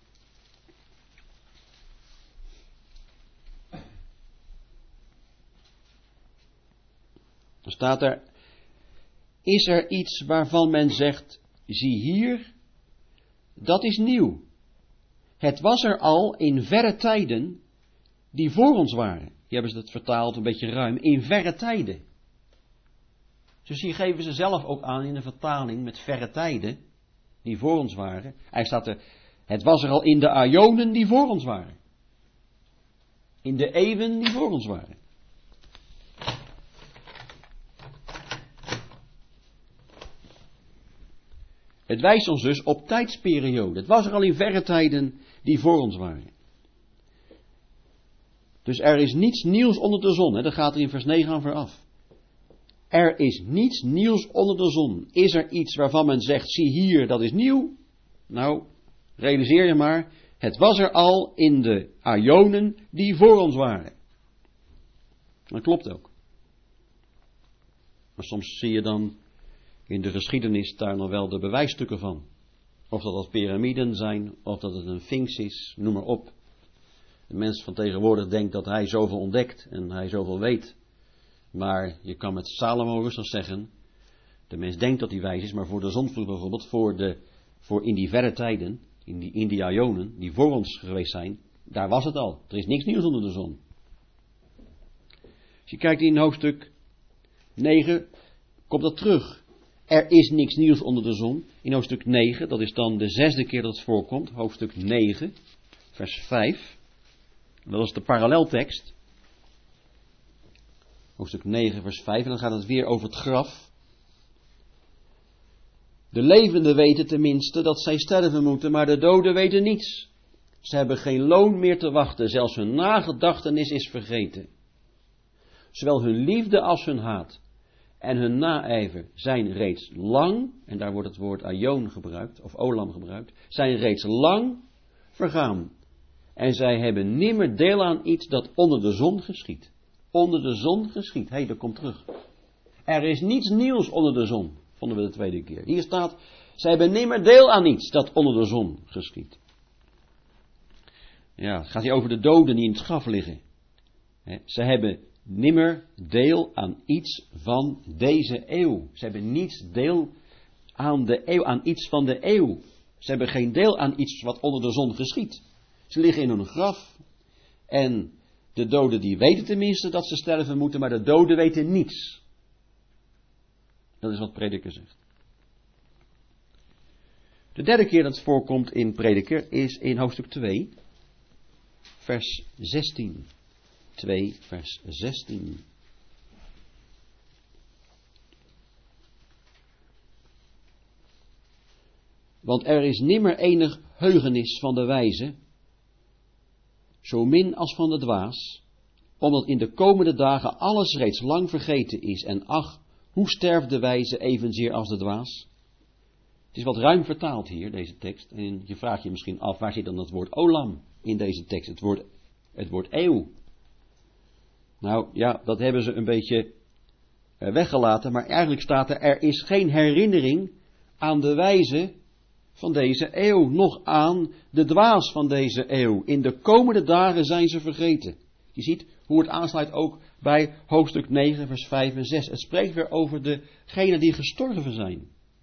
Dan staat er, is er iets waarvan men zegt, zie hier, dat is nieuw. Het was er al in verre tijden die voor ons waren. Hier hebben ze het vertaald een beetje ruim, in verre tijden. Dus hier geven ze zelf ook aan in de vertaling met verre tijden die voor ons waren. Hij staat er, het was er al in de aionen die voor ons waren. In de eeuwen die voor ons waren. Het wijst ons dus op tijdsperioden. Het was er al in verre tijden die voor ons waren. Dus er is niets nieuws onder de zon. Hè? Dat gaat er in vers 9 aan vooraf. Er is niets nieuws onder de zon. Is er iets waarvan men zegt, zie hier, dat is nieuw? Nou, realiseer je maar, het was er al in de aionen die voor ons waren. Dat klopt ook. Maar soms zie je dan in de geschiedenis daar nog wel de bewijsstukken van. Of dat het piramiden zijn, of dat het een Sphinx is, noem maar op. De mens van tegenwoordig denkt dat hij zoveel ontdekt en hij zoveel weet. Maar je kan met Salomo rustig zeggen, de mens denkt dat hij wijs is, maar voor de zondvloed bijvoorbeeld, voor in die verre tijden, in die aionen, die voor ons geweest zijn, daar was het al. Er is niks nieuws onder de zon. Als je kijkt in hoofdstuk 9, komt dat terug. Er is niks nieuws onder de zon. In hoofdstuk 9, dat is dan de 6e keer dat het voorkomt, hoofdstuk 9, vers 5. Dat is de paralleltekst. Hoofdstuk 9, vers 5. En dan gaat het weer over het graf. De levenden weten tenminste dat zij sterven moeten, maar de doden weten niets. Ze hebben geen loon meer te wachten, zelfs hun nagedachtenis is vergeten. Zowel hun liefde als hun haat en hun naijver zijn reeds lang, en daar wordt het woord aion gebruikt, of olam gebruikt, zijn reeds lang vergaan. En zij hebben nimmer deel aan iets dat onder de zon geschiet. Onder de zon geschiet. Hé, dat komt terug. Er is niets nieuws onder de zon, vonden we de tweede keer. Hier staat, zij hebben nimmer deel aan iets dat onder de zon geschiet. Ja, het gaat hier over de doden die in het graf liggen. Ze hebben nimmer deel aan iets van deze eeuw. Ze hebben niets deel aan de eeuw, aan iets van de eeuw. Ze hebben geen deel aan iets wat onder de zon geschiet. Ze liggen in hun graf. En de doden die weten tenminste dat ze sterven moeten, maar de doden weten niets. Dat is wat Prediker zegt. De derde keer dat het voorkomt in Prediker is in hoofdstuk 2, vers 16. 2, vers 16. Want er is nimmer enig heugenis van de wijze, zo min als van de dwaas, omdat in de komende dagen alles reeds lang vergeten is. En ach, hoe sterft de wijze evenzeer als de dwaas? Het is wat ruim vertaald hier, deze tekst. En je vraagt je misschien af, waar zit dan het woord olam in deze tekst? Het woord eeuw. Nou ja, dat hebben ze een beetje weggelaten, maar eigenlijk staat er is geen herinnering aan de wijze van deze eeuw, nog aan de dwaas van deze eeuw. In de komende dagen zijn ze vergeten. Je ziet hoe het aansluit ook bij hoofdstuk 9, vers 5 en 6. Het spreekt weer over degenen die gestorven zijn.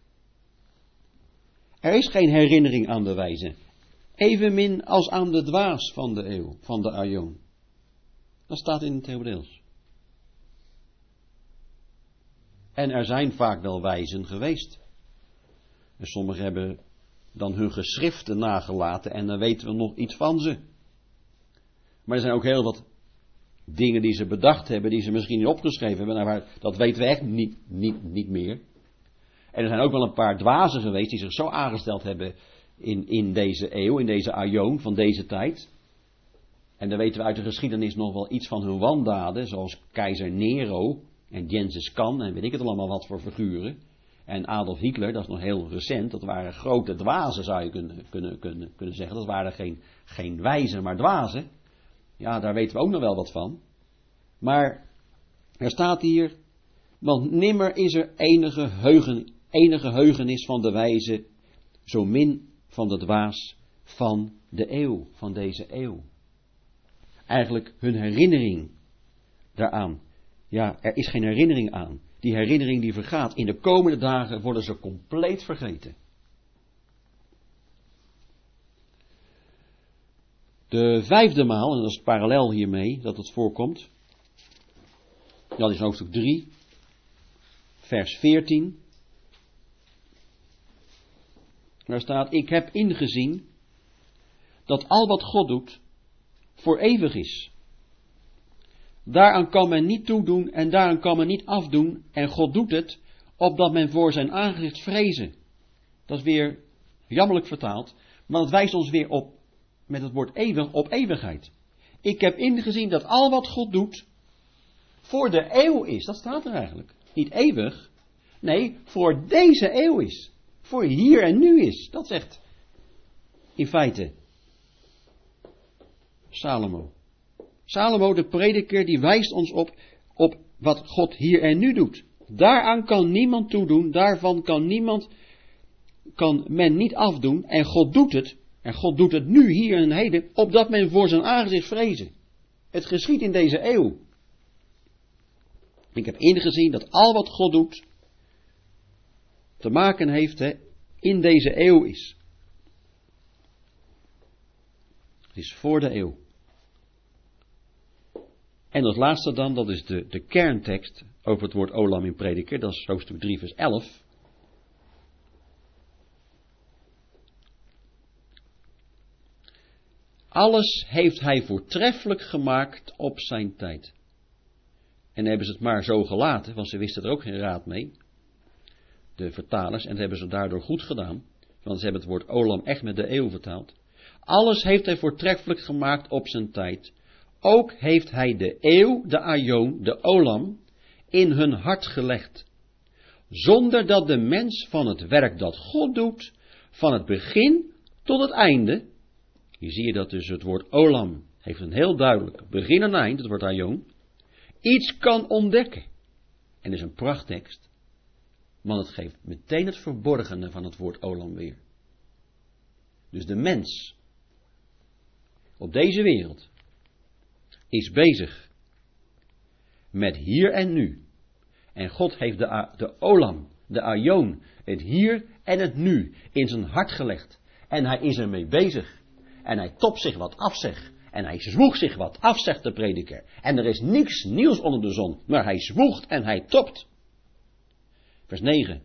Er is geen herinnering aan de wijze, evenmin als aan de dwaas van de eeuw, van de aion. Dat staat in het Hebreeuws. En er zijn vaak wel wijzen geweest. En sommigen hebben dan hun geschriften nagelaten en dan weten we nog iets van ze. Maar er zijn ook heel wat dingen die ze bedacht hebben, die ze misschien niet opgeschreven hebben, maar dat weten we echt niet meer. En er zijn ook wel een paar dwazen geweest die zich zo aangesteld hebben in deze eeuw, in deze aion van deze tijd. En dan weten we uit de geschiedenis nog wel iets van hun wandaden, zoals keizer Nero en Genghis Khan en weet ik het allemaal wat voor figuren. En Adolf Hitler, dat is nog heel recent, dat waren grote dwazen zou je kunnen zeggen. Dat waren geen wijzen, maar dwazen. Ja, daar weten we ook nog wel wat van. Maar er staat hier, want nimmer is er enige heugenis van de wijze, zo min van de dwaas van de eeuw, van deze eeuw. Eigenlijk hun herinnering daaraan. Ja, er is geen herinnering aan. Die herinnering die vergaat. In de komende dagen worden ze compleet vergeten. De vijfde maal, en dat is parallel hiermee dat het voorkomt. Dat is hoofdstuk 3, vers 14. Daar staat, ik heb ingezien dat al wat God doet voor eeuwig is. Daaraan kan men niet toedoen en daaraan kan men niet afdoen. En God doet het, opdat men voor zijn aangezicht vrezen. Dat is weer jammerlijk vertaald, maar het wijst ons weer op, met het woord eeuwig, op eeuwigheid. Ik heb ingezien dat al wat God doet, voor de eeuw is. Dat staat er eigenlijk. Niet eeuwig, nee, voor deze eeuw is. Voor hier en nu is. Dat zegt in feite Salomo. Salomo, de prediker, die wijst ons op wat God hier en nu doet. Daaraan kan niemand toedoen, daarvan kan men niet afdoen. En God doet het. En God doet het nu, hier en heden, opdat men voor zijn aangezicht vrezen. Het geschiedt in deze eeuw. Ik heb ingezien dat al wat God doet, te maken heeft in deze eeuw is. Het is voor de eeuw. En als laatste dan, dat is de kerntekst over het woord olam in Prediker, dat is hoofdstuk 3 vers 11. Alles heeft hij voortreffelijk gemaakt op zijn tijd. En hebben ze het maar zo gelaten, want ze wisten er ook geen raad mee. De vertalers, en dat hebben ze daardoor goed gedaan. Want ze hebben het woord olam echt met de eeuw vertaald. Alles heeft hij voortreffelijk gemaakt op zijn tijd. Ook heeft hij de eeuw, de aion, de olam, in hun hart gelegd. Zonder dat de mens van het werk dat God doet, van het begin tot het einde. Hier zie je dat dus het woord olam heeft een heel duidelijk begin en eind, het woord aion. Iets kan ontdekken. En dat is een prachttekst. Want het geeft meteen het verborgene van het woord olam weer. Dus de mens op deze wereld is bezig met hier en nu. En God heeft de olam, de aion, het hier en het nu in zijn hart gelegd. En hij is ermee bezig. En hij topt zich wat af, zegt. En hij zwoegt zich wat af, zegt de prediker. En er is niks nieuws onder de zon, maar hij zwoegt en hij topt. Vers 9.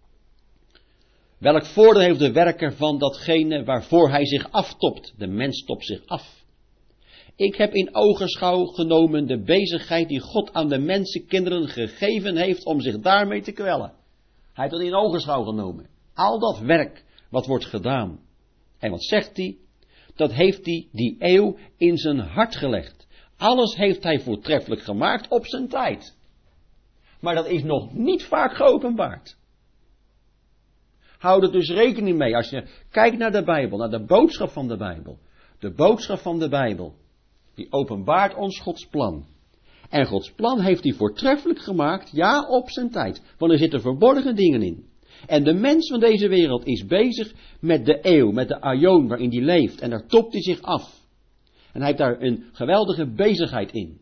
Welk voordeel heeft de werker van datgene waarvoor hij zich aftopt? De mens topt zich af. Ik heb in ogenschouw genomen de bezigheid die God aan de mensenkinderen gegeven heeft om zich daarmee te kwellen. Hij heeft dat in ogenschouw genomen. Al dat werk wat wordt gedaan. En wat zegt hij? Dat heeft hij die eeuw in zijn hart gelegd. Alles heeft hij voortreffelijk gemaakt op zijn tijd. Maar dat is nog niet vaak geopenbaard. Houd er dus rekening mee als je kijkt naar de Bijbel, naar de boodschap van de Bijbel. De boodschap van de Bijbel, die openbaart ons Gods plan. En Gods plan heeft hij voortreffelijk gemaakt, ja, op zijn tijd. Want er zitten verborgen dingen in. En de mens van deze wereld is bezig met de eeuw, met de aion waarin hij leeft. En daar topt hij zich af. En hij heeft daar een geweldige bezigheid in.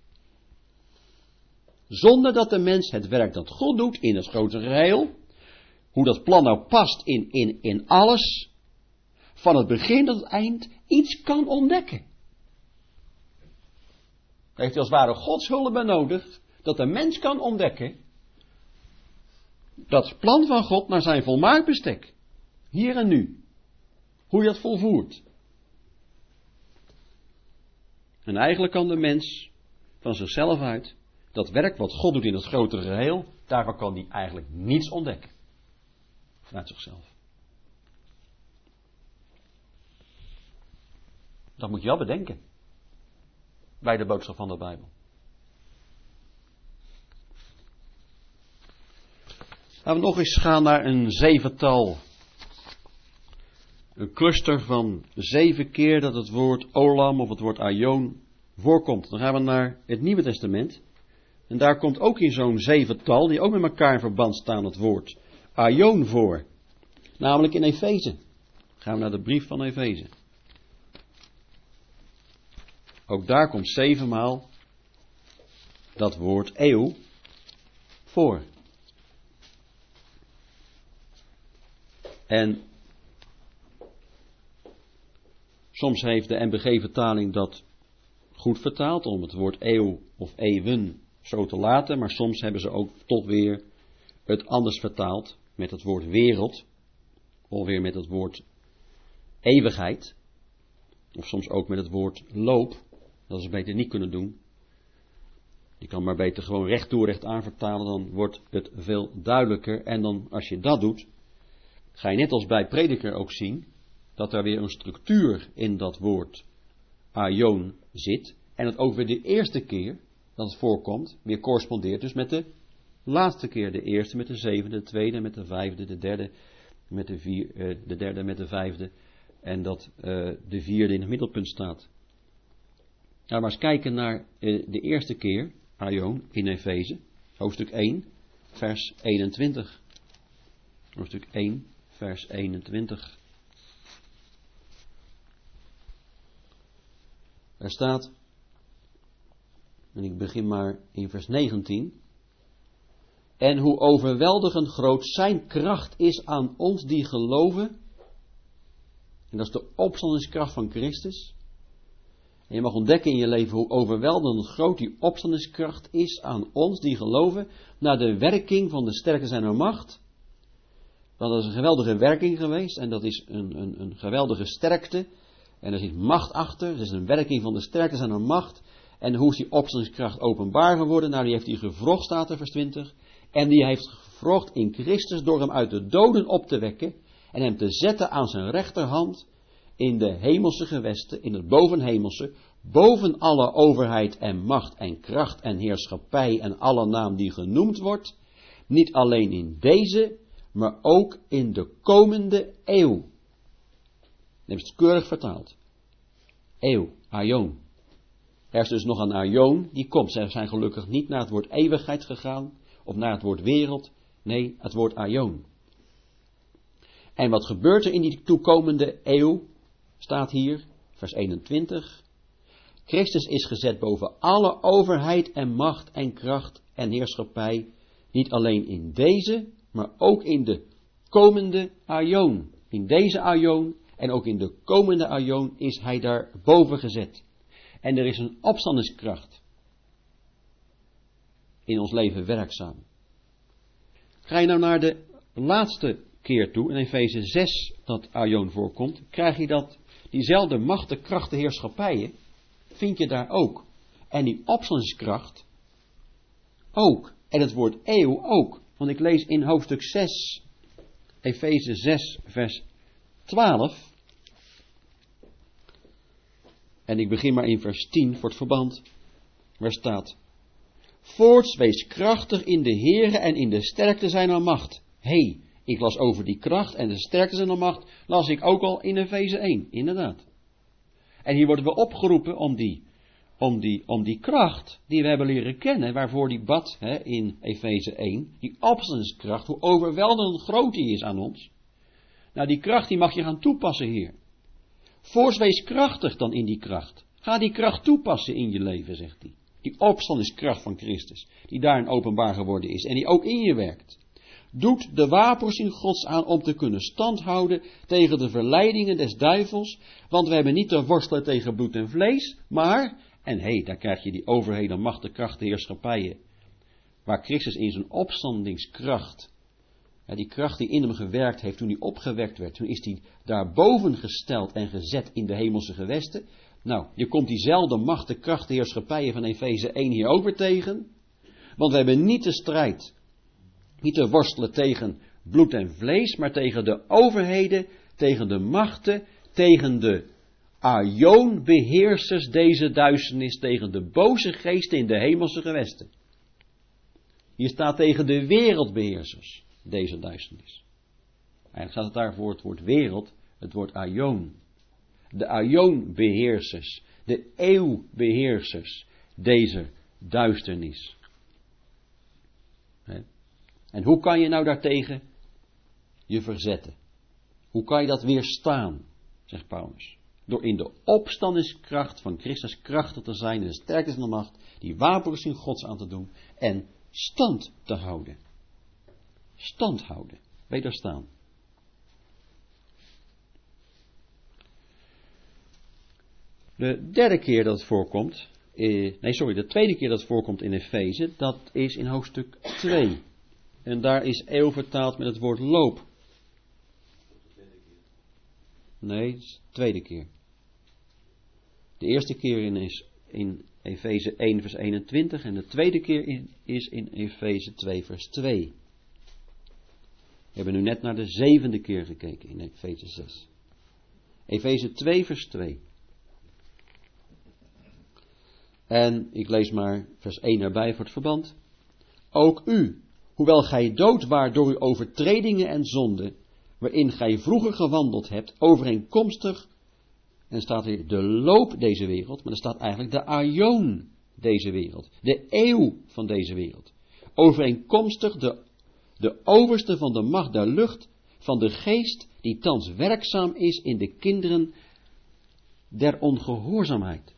Zonder dat de mens het werk dat God doet in het grote geheel, hoe dat plan nou past in alles, van het begin tot het eind, iets kan ontdekken. Daar heeft hij als het ware Gods hulp bij nodig, dat de mens kan ontdekken dat plan van God naar zijn volmaakt bestek. Hier en nu. Hoe je dat volvoert. En eigenlijk kan de mens van zichzelf uit dat werk wat God doet in het grotere geheel, daarvan kan hij eigenlijk niets ontdekken. Vanuit zichzelf. Dat moet je wel bedenken. Bij de boodschap van de Bijbel. Laten we nog eens gaan naar een zevental. Een cluster van 7 keer dat het woord olam of het woord aion voorkomt. Dan gaan we naar het Nieuwe Testament. En daar komt ook in zo'n zevental, die ook met elkaar in verband staan, het woord aion voor. Namelijk in Efeze. Gaan we naar de brief van Efeze. Ook daar komt 7 maal dat woord eeuw voor. En soms heeft de NBG-vertaling dat goed vertaald om het woord eeuw of eeuwen zo te laten, maar soms hebben ze ook toch weer het anders vertaald met het woord wereld, of weer met het woord eeuwigheid, of soms ook met het woord loop, dat ze beter niet kunnen doen. Je kan maar beter gewoon recht toe recht aan vertalen, dan wordt het veel duidelijker. En dan, als je dat doet, ga je net als bij prediker ook zien, dat er weer een structuur in dat woord aion zit, en dat ook weer de eerste keer dat het voorkomt, weer correspondeert dus met de laatste keer. De eerste met de zevende, de tweede met de vijfde, de derde met de derde met de vijfde, en dat de vierde in het middelpunt staat. Nou, maar eens kijken naar de eerste keer, aion, in Efeze, hoofdstuk 1, vers 21. Hoofdstuk 1, vers 21. Er staat, en ik begin maar in vers 19. En hoe overweldigend groot zijn kracht is aan ons die geloven. En dat is de opstandingskracht van Christus. En je mag ontdekken in je leven hoe overweldigend groot die opstandingskracht is aan ons die geloven. Naar de werking van de sterke zijner macht. Want dat is een geweldige werking geweest. En dat is een geweldige sterkte. En er zit macht achter. Dat is een werking van de sterke zijner macht. En hoe is die opstandingskracht openbaar geworden? Nou, die heeft hij gevrocht, staat er vers 20. En die heeft gevrocht in Christus door hem uit de doden op te wekken. En hem te zetten aan zijn rechterhand in de hemelse gewesten, in het bovenhemelse, boven alle overheid en macht en kracht en heerschappij en alle naam die genoemd wordt. Niet alleen in deze, maar ook in de komende eeuw. Dat is het keurig vertaald. Eeuw, aion. Er is dus nog een aion die komt. Ze zijn gelukkig niet naar het woord eeuwigheid gegaan, of naar het woord wereld. Nee, het woord aion. En wat gebeurt er in die toekomende eeuw? Staat hier, vers 21. Christus is gezet boven alle overheid en macht en kracht en heerschappij. Niet alleen in deze, maar ook in de komende aion. In deze aion en ook in de komende aion is hij daar boven gezet. En er is een opstandingskracht in ons leven werkzaam. Ga je nou naar de laatste keer toe, in Efeze 6 dat aion voorkomt, krijg je diezelfde machten, krachten, heerschappijen, vind je daar ook. En die opstandingskracht ook. En het woord eeuw ook. Want ik lees in hoofdstuk 6, Efeze 6, vers 12. En ik begin maar in vers 10 voor het verband. Waar staat: Voorts wees krachtig in de Heere en in de sterkte zijner macht. Ik las over die kracht en de sterkte zijner macht, las ik ook al in Efeze 1, inderdaad. En hier worden we opgeroepen om die kracht die we hebben leren kennen, waarvoor die bad in Efeze 1, die opstandingskracht, hoe overweldigend groot die is aan ons. Nou, die kracht die mag je gaan toepassen hier. Voorts wees krachtig dan in die kracht. Ga die kracht toepassen in je leven, zegt hij. Die opstandingskracht van Christus, die daarin openbaar geworden is en die ook in je werkt. Doet de wapenrusting Gods aan om te kunnen standhouden tegen de verleidingen des duivels, want we hebben niet te worstelen tegen bloed en vlees, maar, en daar krijg je die overheden, machten, krachten, heerschappijen, waar Christus in zijn opstandingskracht, die kracht die in hem gewerkt heeft toen hij opgewekt werd, toen is hij daarboven gesteld en gezet in de hemelse gewesten. Nou, je komt diezelfde machten, krachten, heerschappijen van Efeze 1 hier ook weer tegen, want we hebben niet de strijd, niet te worstelen tegen bloed en vlees, maar tegen de overheden, tegen de machten, tegen de aion-beheersers deze duisternis, tegen de boze geesten in de hemelse gewesten. Hier staat tegen de wereldbeheersers deze duisternis. Eigenlijk staat het daar voor het woord wereld, het woord aion. De aion-beheersers, de eeuwbeheersers deze duisternis. En hoe kan je nou daartegen je verzetten? Hoe kan je dat weerstaan, zegt Paulus? Door in de opstandingskracht van Christus krachtig te zijn, in de sterkte van de macht, die wapenrusting Gods aan te doen en stand te houden. Stand houden, wederstaan. De tweede keer dat het voorkomt in Efeze, dat is in hoofdstuk 2. En daar is eeuw vertaald met het woord loop. Nee, het is de tweede keer. De eerste keer is in Efeze 1 vers 21 en de tweede keer is in Efeze 2 vers 2. We hebben nu net naar de 7e keer gekeken in Efeze 6. Efeze 2 vers 2. En ik lees maar vers 1 erbij voor het verband. Ook u, hoewel gij dood waart door uw overtredingen en zonden, waarin gij vroeger gewandeld hebt, overeenkomstig, en er staat hier de loop deze wereld, maar er staat eigenlijk de aion deze wereld, de eeuw van deze wereld. Overeenkomstig de overste van de macht der lucht, van de geest die thans werkzaam is in de kinderen der ongehoorzaamheid.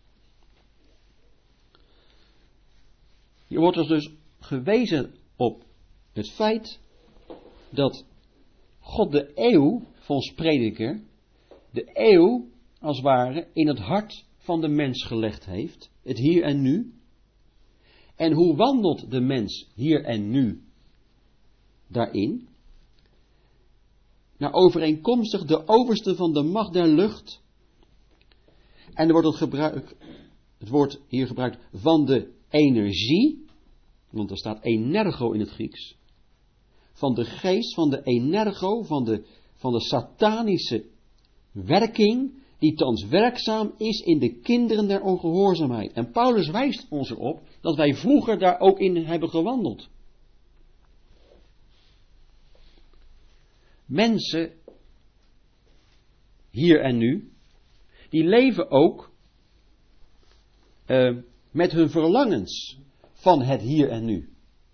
Hier wordt er dus gewezen op het feit dat God de eeuw, volgens prediker, de eeuw als het ware in het hart van de mens gelegd heeft, het hier en nu. En hoe wandelt de mens hier en nu daarin? Nou, overeenkomstig de overste van de macht der lucht. En er wordt het woord hier gebruikt van de energie, want er staat energo in het Grieks. Van de geest, van de energo, van de satanische werking, die thans werkzaam is in de kinderen der ongehoorzaamheid. En Paulus wijst ons erop dat wij vroeger daar ook in hebben gewandeld. Mensen, hier en nu, die leven ook met hun verlangens van het hier en nu.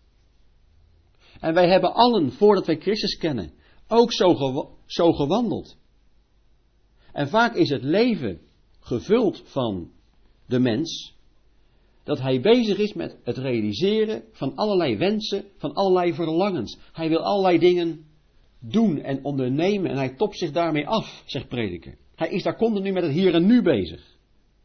En wij hebben allen, voordat wij Christus kennen, ook zo gewandeld. En vaak is het leven gevuld van de mens, dat hij bezig is met het realiseren van allerlei wensen, van allerlei verlangens. Hij wil allerlei dingen doen en ondernemen en hij topt zich daarmee af, zegt prediker. Hij is daar continu met het hier en nu bezig.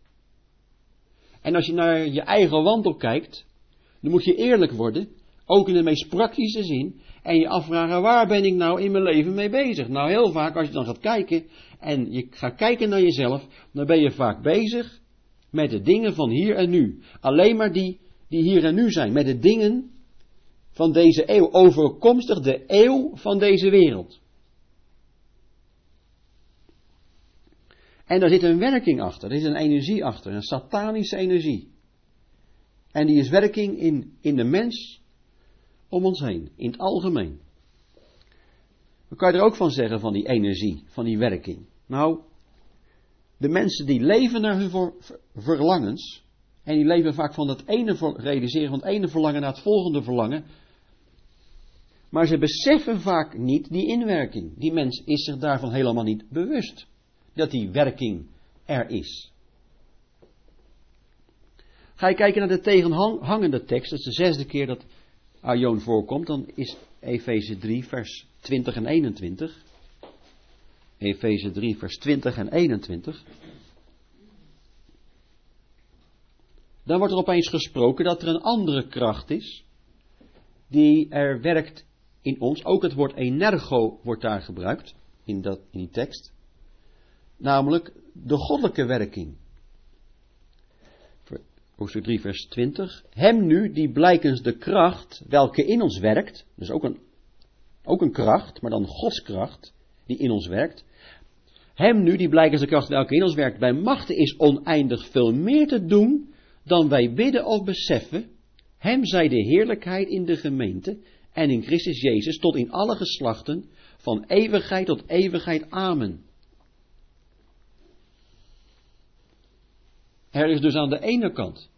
En als je naar je eigen wandel kijkt, dan moet je eerlijk worden, ook in de meest praktische zin, en je afvragen, waar ben ik nou in mijn leven mee bezig? Nou, heel vaak als je dan gaat kijken, en je gaat kijken naar jezelf, dan ben je vaak bezig met de dingen van hier en nu. Alleen maar die hier en nu zijn, met de dingen van deze eeuw, overkomstig de eeuw van deze wereld. En daar zit een werking achter, er is een energie achter, een satanische energie. En die is werking in de mens om ons heen, in het algemeen. Wat kan je er ook van zeggen van die energie, van die werking? Nou, de mensen die leven naar hun verlangens, en die leven vaak van het ene realiseren van het ene verlangen naar het volgende verlangen, maar ze beseffen vaak niet die inwerking. Die mens is zich daarvan helemaal niet bewust, dat die werking er is. Ga je kijken naar de tegenhangende tekst, dat is de 6e keer dat aion voorkomt, dan is Efeze 3 vers 20 en 21. Efeze 3 vers 20 en 21. Dan wordt er opeens gesproken dat er een andere kracht is, die er werkt in ons. Ook het woord energo wordt daar gebruikt, in die tekst. Namelijk de goddelijke werking. Hoofdstuk 3 vers 20. Hem nu, die blijkens de kracht, welke in ons werkt, dus ook een kracht, maar dan Gods kracht, die in ons werkt. Hem nu, die blijkens de kracht, welke in ons werkt, bij machte is oneindig veel meer te doen, dan wij bidden of beseffen. Hem zij de heerlijkheid in de gemeente en in Christus Jezus tot in alle geslachten, van eeuwigheid tot eeuwigheid. Amen. Er is dus aan de ene kant,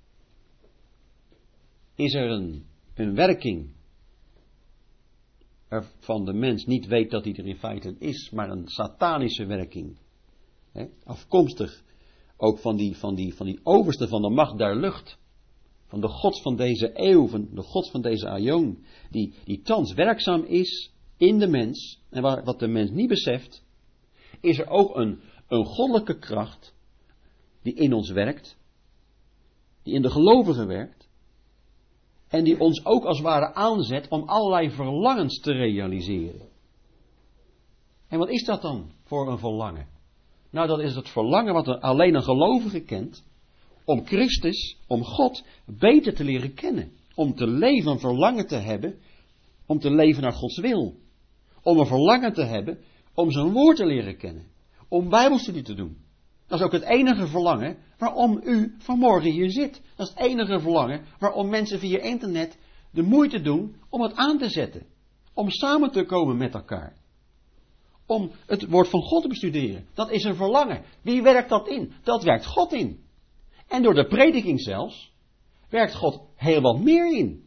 is er een werking, waarvan de mens niet weet dat hij er in feite is, maar een satanische werking. Afkomstig ook van die overste van de macht der lucht, van de God van deze eeuw, van de God van deze aion, die thans werkzaam is in de mens, en wat de mens niet beseft, is er ook een goddelijke kracht, die in ons werkt, die in de gelovigen werkt, en die ons ook als het ware aanzet om allerlei verlangens te realiseren. En wat is dat dan voor een verlangen? Nou, dat is het verlangen wat alleen een gelovige kent, om Christus, om God, beter te leren kennen. Om te leven, een verlangen te hebben, om te leven naar Gods wil. om een verlangen te hebben om zijn woord te leren kennen. Om bijbelstudie te doen. Dat is ook het enige verlangen waarom u vanmorgen hier zit. Dat is het enige verlangen waarom mensen via internet de moeite doen om het aan te zetten. Om samen te komen met elkaar. Om het woord van God te bestuderen. Dat is een verlangen. Wie werkt dat in? Dat werkt God in. En door de prediking zelfs werkt God heel wat meer in.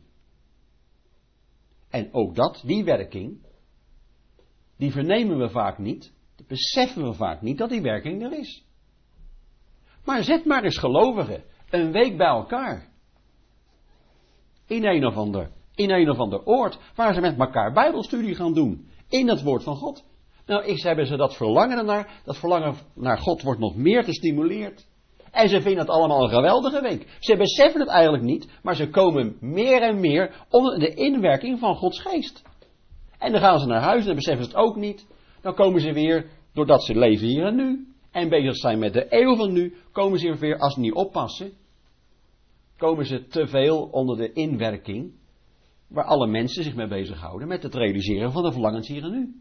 En ook die werking, die vernemen we vaak niet, dat beseffen we vaak niet dat die werking er is. Maar zet maar eens gelovigen een week bij elkaar. In een of ander oord, waar ze met elkaar bijbelstudie gaan doen. In het woord van God. Nou, hebben ze dat verlangen ernaar. Dat verlangen naar God wordt nog meer gestimuleerd. En ze vinden het allemaal een geweldige week. Ze beseffen het eigenlijk niet, maar ze komen meer en meer onder de inwerking van Gods geest. En dan gaan ze naar huis en beseffen ze het ook niet. Dan komen ze weer, doordat ze leven hier en nu, en bezig zijn met de eeuw van nu, komen ze weer, als ze niet oppassen, komen ze te veel onder de inwerking, waar alle mensen zich mee bezighouden, met het realiseren van de verlangens hier en nu.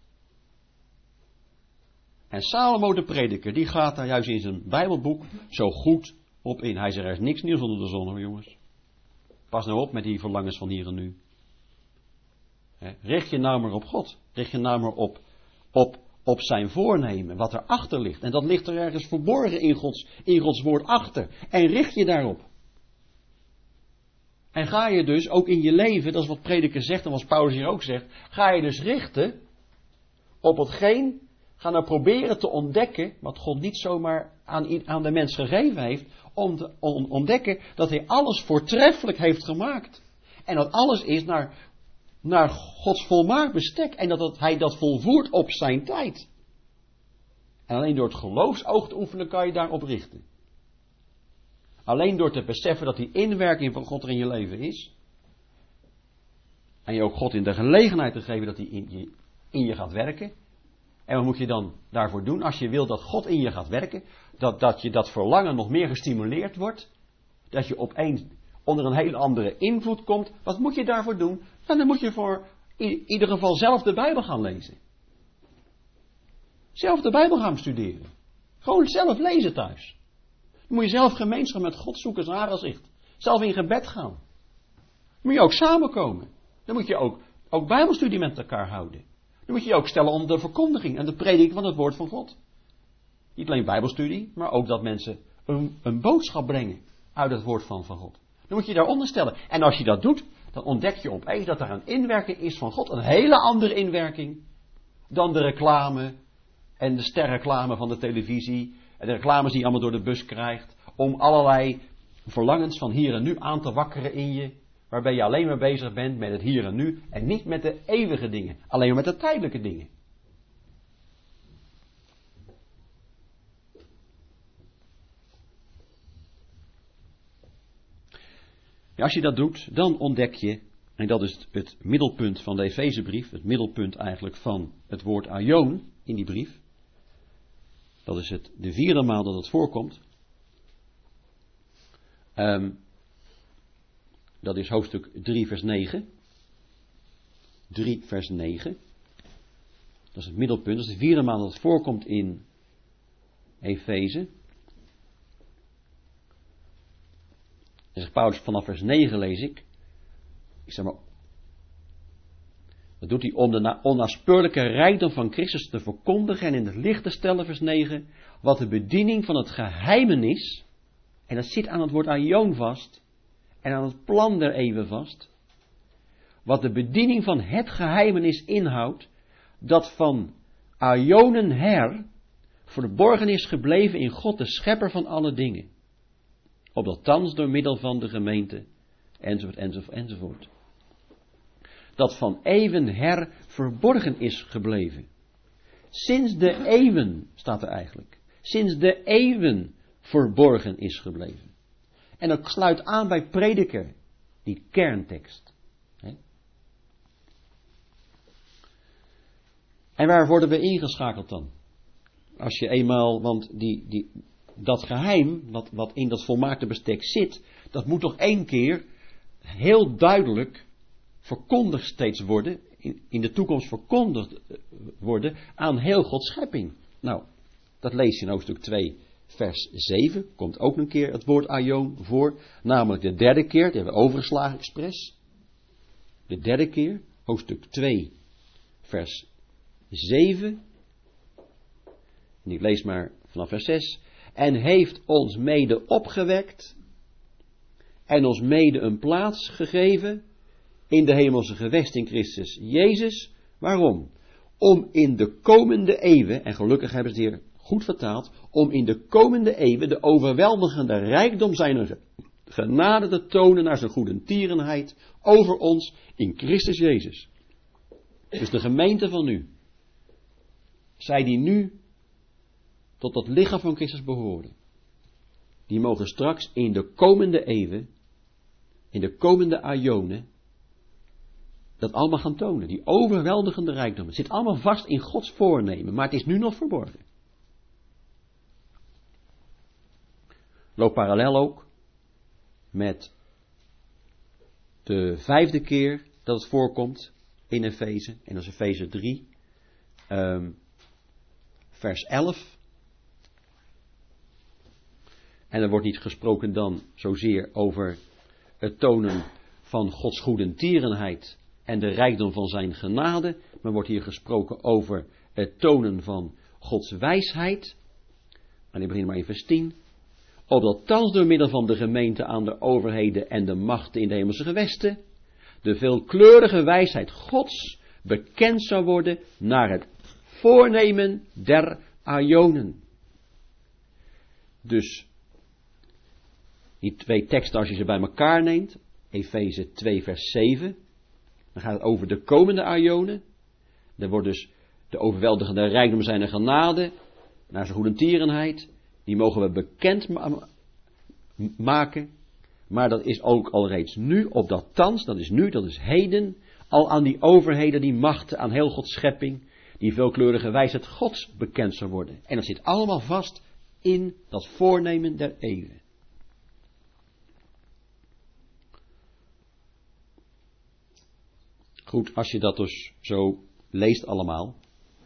En Salomo de prediker, die gaat daar juist in zijn Bijbelboek zo goed op in. Hij zegt, er is niks nieuws onder de zon hoor jongens. Pas nou op met die verlangens van hier en nu. Richt je nou maar op God. Richt je nou maar op zijn voornemen, wat erachter ligt. En dat ligt er ergens verborgen in Gods woord achter. En richt je daarop. En ga je dus ook in je leven, dat is wat prediker zegt en wat Paulus hier ook zegt, ga je dus richten op hetgeen. Ga nou proberen te ontdekken, wat God niet zomaar aan de mens gegeven heeft, om te ontdekken dat hij alles voortreffelijk heeft gemaakt. En dat alles is naar Gods volmaakt bestek. En dat hij dat volvoert op zijn tijd. En alleen door het geloofsoog te oefenen kan je daarop richten. Alleen door te beseffen dat die inwerking van God er in je leven is. En je ook God in de gelegenheid te geven dat hij in je gaat werken. En wat moet je dan daarvoor doen? Als je wil dat God in je gaat werken, dat je dat verlangen nog meer gestimuleerd wordt, dat je opeens onder een hele andere invloed komt, wat moet je daarvoor doen? Nou, dan moet je voor in ieder geval zelf de Bijbel gaan lezen. Zelf de Bijbel gaan studeren. Gewoon zelf lezen thuis. Dan moet je zelf gemeenschap met God zoeken, zijn aangezicht. Zelf in gebed gaan. Dan moet je ook samenkomen. Dan moet je ook Bijbelstudie met elkaar houden. Dan moet je je ook stellen onder de verkondiging en de prediking van het woord van God. Niet alleen Bijbelstudie, maar ook dat mensen een boodschap brengen uit het woord van God. Dan moet je daaronder stellen. En als je dat doet, dan ontdek je opeens dat er een inwerking is van God. Een hele andere inwerking dan de reclame en de sterreclame van de televisie. En de reclames die je allemaal door de bus krijgt. Om allerlei verlangens van hier en nu aan te wakkeren in je. Waarbij je alleen maar bezig bent met het hier en nu. En niet met de eeuwige dingen. Alleen maar met de tijdelijke dingen. Ja, als je dat doet, dan ontdek je, en dat is het middelpunt van de Efezebrief, het middelpunt eigenlijk van het woord aion in die brief. Dat is de 4e maal dat het voorkomt. Dat is hoofdstuk 3 vers 9. 3 vers 9. Dat is het middelpunt, dat is de 4e maal dat het voorkomt in Efeze. En zegt Paulus, vanaf vers 9 lees ik. Ik zeg maar. Dat doet hij om de onnaspeurlijke rijkdom van Christus te verkondigen en in het licht te stellen, vers 9. Wat de bediening van het geheimenis. En dat zit aan het woord aion vast. En aan het plan der eeuwen vast. Wat de bediening van het geheimenis inhoudt. Dat van aionen her verborgen is gebleven in God, de schepper van alle dingen. Opdat thans door middel van de gemeente, enzovoort, enzovoort, enzovoort. Dat van eeuwen her verborgen is gebleven. Sinds de eeuwen, staat er eigenlijk. Sinds de eeuwen verborgen is gebleven. En dat sluit aan bij Prediker, die kerntekst. En waar worden we ingeschakeld dan? Als je eenmaal, want dat geheim, wat in dat volmaakte bestek zit, dat moet toch 1 keer heel duidelijk verkondigd steeds worden in de toekomst verkondigd worden aan heel Gods schepping. Nou, dat lees je in hoofdstuk 2, vers 7. Komt ook een keer het woord aion voor. Namelijk de derde keer, die hebben we overgeslagen expres. De derde keer, hoofdstuk 2, vers 7. En ik lees maar vanaf vers 6. En heeft ons mede opgewekt en ons mede een plaats gegeven in de hemelse gewesten in Christus Jezus. Waarom? Om in de komende eeuwen, en gelukkig hebben ze het hier goed vertaald, om in de komende eeuwen de overweldigende rijkdom zijner genade te tonen naar zijn goedertierenheid over ons in Christus Jezus. Dus de gemeente van nu, zij die nu tot dat lichaam van Christus behoren, die mogen straks in de komende eeuwen, in de komende aionen, dat allemaal gaan tonen. Die overweldigende rijkdom. Het zit allemaal vast in Gods voornemen, maar het is nu nog verborgen. Loopt parallel ook met de 5e keer dat het voorkomt in Efeze. En dat is Efeze 3, vers 11. En er wordt niet gesproken dan zozeer over het tonen van Gods goedertierenheid en de rijkdom van zijn genade, maar wordt hier gesproken over het tonen van Gods wijsheid. En ik begin maar in vers 10. Opdat thans door middel van de gemeente aan de overheden en de machten in de hemelse gewesten, de veelkleurige wijsheid Gods bekend zou worden naar het voornemen der aionen. Dus die twee teksten, als je ze bij elkaar neemt, Efeze 2 vers 7, dan gaat het over de komende aionen. Er wordt dus de overweldigende rijkdom zijner genade, naar zijn goedertierenheid, die mogen we bekend maken. Maar dat is ook al reeds nu, op dat thans, dat is nu, dat is heden, al aan die overheden, die machten, aan heel Gods schepping, die veelkleurige wijsheid Gods bekend zou worden. En dat zit allemaal vast in dat voornemen der eeuwen. Goed, als je dat dus zo leest allemaal.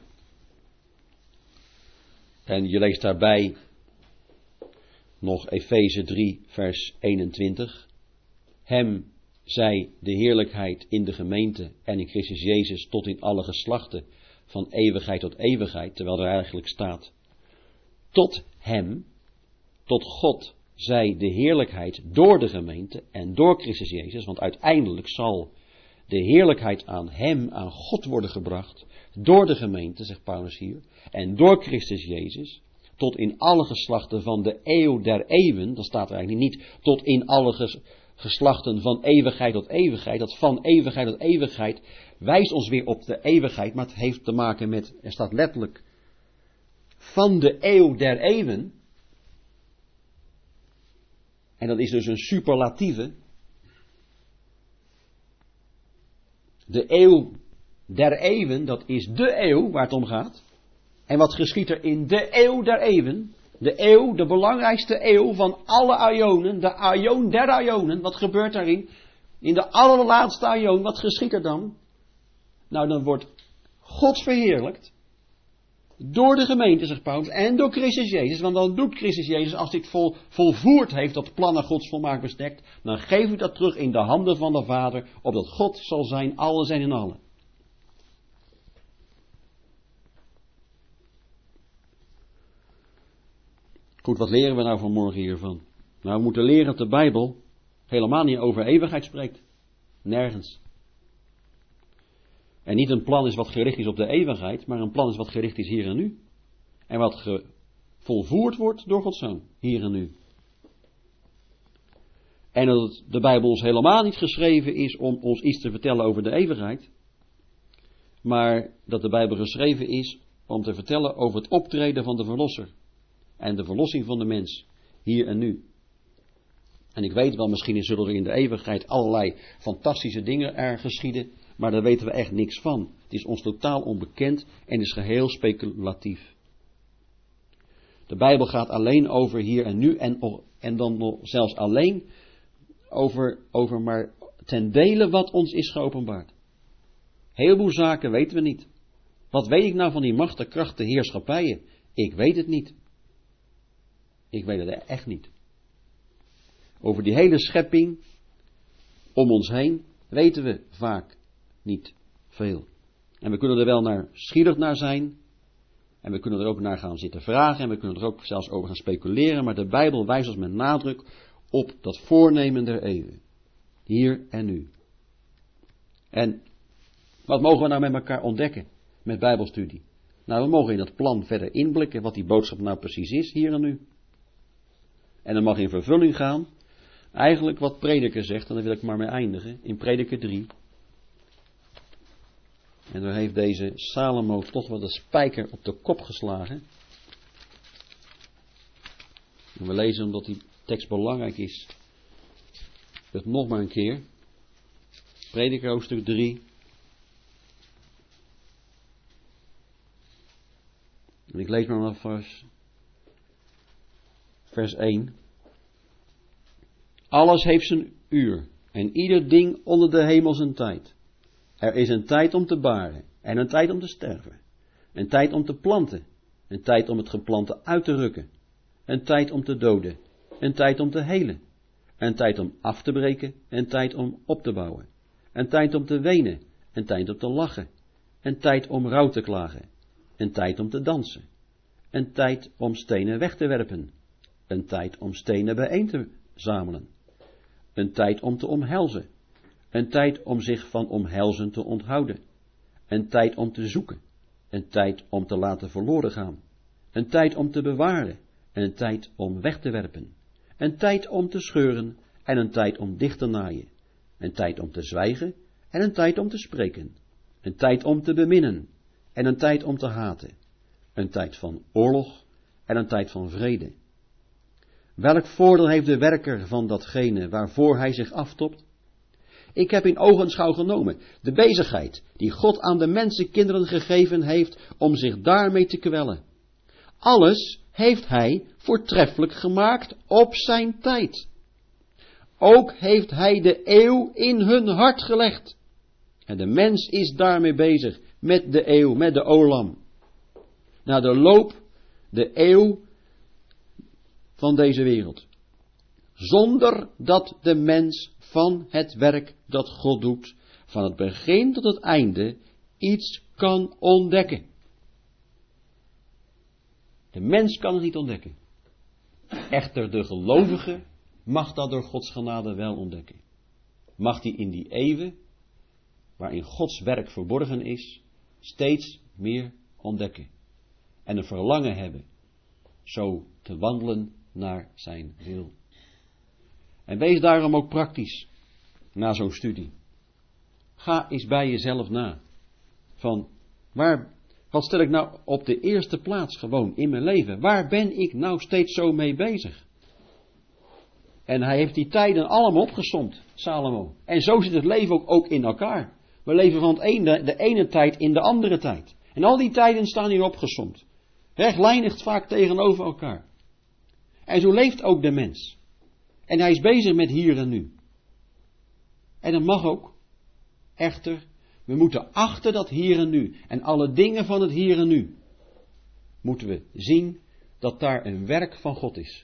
En je leest daarbij nog Efeze 3 vers 21. Hem zij de heerlijkheid in de gemeente en in Christus Jezus tot in alle geslachten van eeuwigheid tot eeuwigheid. Terwijl er eigenlijk staat, tot hem, tot God zij de heerlijkheid door de gemeente en door Christus Jezus. Want uiteindelijk zal de heerlijkheid aan hem, aan God worden gebracht, door de gemeente, zegt Paulus hier, en door Christus Jezus, tot in alle geslachten van de eeuw der eeuwen, dan staat er eigenlijk niet tot in alle geslachten van eeuwigheid tot eeuwigheid, dat van eeuwigheid tot eeuwigheid wijst ons weer op de eeuwigheid, maar het heeft te maken met, er staat letterlijk, van de eeuw der eeuwen, en dat is dus een superlatieve. De eeuw der eeuwen, dat is de eeuw waar het om gaat. En wat geschiet er in de eeuw der eeuwen? De eeuw, de belangrijkste eeuw van alle aionen, de aion der aionen. Wat gebeurt daarin? In de allerlaatste aion, wat geschiet er dan? Nou, dan wordt God verheerlijkt. Door de gemeente, zegt Paulus, en door Christus Jezus. Want dan doet Christus Jezus, als dit volvoerd heeft, dat plan naar Gods volmaakt bestek, dan geeft u dat terug in de handen van de Vader, opdat God zal zijn, alle zijn in allen. Goed, wat leren we nou vanmorgen hiervan? Nou, we moeten leren dat de Bijbel helemaal niet over eeuwigheid spreekt. Nergens. En niet een plan is wat gericht is op de eeuwigheid, maar een plan is wat gericht is hier en nu. En wat volvoerd wordt door Gods Zoon, hier en nu. En dat de Bijbel ons helemaal niet geschreven is om ons iets te vertellen over de eeuwigheid, maar dat de Bijbel geschreven is om te vertellen over het optreden van de Verlosser. En de verlossing van de mens, hier en nu. En ik weet wel, misschien zullen er in de eeuwigheid allerlei fantastische dingen er geschieden, maar daar weten we echt niks van. Het is ons totaal onbekend en is geheel speculatief. De Bijbel gaat alleen over hier en nu en dan nog zelfs alleen over maar ten dele wat ons is geopenbaard. Heel veel zaken weten we niet. Wat weet ik nou van die machten, krachten, heerschappijen? Ik weet het niet. Ik weet het echt niet. Over die hele schepping om ons heen weten we vaak niet veel. En we kunnen er wel nieuwsgierig naar zijn. En we kunnen er ook naar gaan zitten vragen. En we kunnen er ook zelfs over gaan speculeren. Maar de Bijbel wijst ons met nadruk op dat voornemen der eeuwen. Hier en nu. En wat mogen we nou met elkaar ontdekken met Bijbelstudie? Nou, we mogen in dat plan verder inblikken wat die boodschap nou precies is, hier en nu. En dan mag in vervulling gaan, eigenlijk wat Prediker zegt, en daar wil ik maar mee eindigen, in Prediker 3. En daar heeft deze Salomo toch wel de spijker op de kop geslagen. En we lezen, omdat die tekst belangrijk is, het nog maar een keer. Prediker hoofdstuk 3. En ik lees maar vanaf vers 1. Alles heeft zijn uur en ieder ding onder de hemel zijn tijd. Er is een tijd om te baren en een tijd om te sterven. Een tijd om te planten, een tijd om het geplante uit te rukken. Een tijd om te doden, een tijd om te helen. Een tijd om af te breken, een tijd om op te bouwen. Een tijd om te wenen, een tijd om te lachen. Een tijd om rouw te klagen, een tijd om te dansen. Een tijd om stenen weg te werpen. Een tijd om stenen bijeen te zamelen. Een tijd om te omhelzen. Een tijd om zich van omhelzen te onthouden. Een tijd om te zoeken. Een tijd om te laten verloren gaan. Een tijd om te bewaren. Een tijd om weg te werpen. Een tijd om te scheuren en een tijd om dicht te naaien. Een tijd om te zwijgen en een tijd om te spreken. Een tijd om te beminnen en een tijd om te haten. Een tijd van oorlog en een tijd van vrede. Welk voordeel heeft de werker van datgene waarvoor hij zich aftopt? Ik heb in ogenschouw genomen de bezigheid die God aan de mensenkinderen gegeven heeft om zich daarmee te kwellen. Alles heeft hij voortreffelijk gemaakt op zijn tijd. Ook heeft hij de eeuw in hun hart gelegd. En de mens is daarmee bezig met de eeuw, met de olam. Na de loop, de eeuw van deze wereld. Zonder dat de mens van het werk dat God doet, van het begin tot het einde, iets kan ontdekken. De mens kan het niet ontdekken. Echter de gelovige mag dat door Gods genade wel ontdekken. Mag die in die eeuwen, waarin Gods werk verborgen is, steeds meer ontdekken. En een verlangen hebben, zo te wandelen naar zijn wil. En wees daarom ook praktisch, na zo'n studie. Ga eens bij jezelf na. Van, wat stel ik nou op de eerste plaats gewoon in mijn leven? Waar ben ik nou steeds zo mee bezig? En hij heeft die tijden allemaal opgesomd, Salomo. En zo zit het leven ook in elkaar. We leven van de ene tijd in de andere tijd. En al die tijden staan hier opgesomd. Rechtlijnig vaak tegenover elkaar. En zo leeft ook de mens. En hij is bezig met hier en nu. En dat mag ook. Echter, we moeten achter dat hier en nu. En alle dingen van het hier en nu. Moeten we zien dat daar een werk van God is.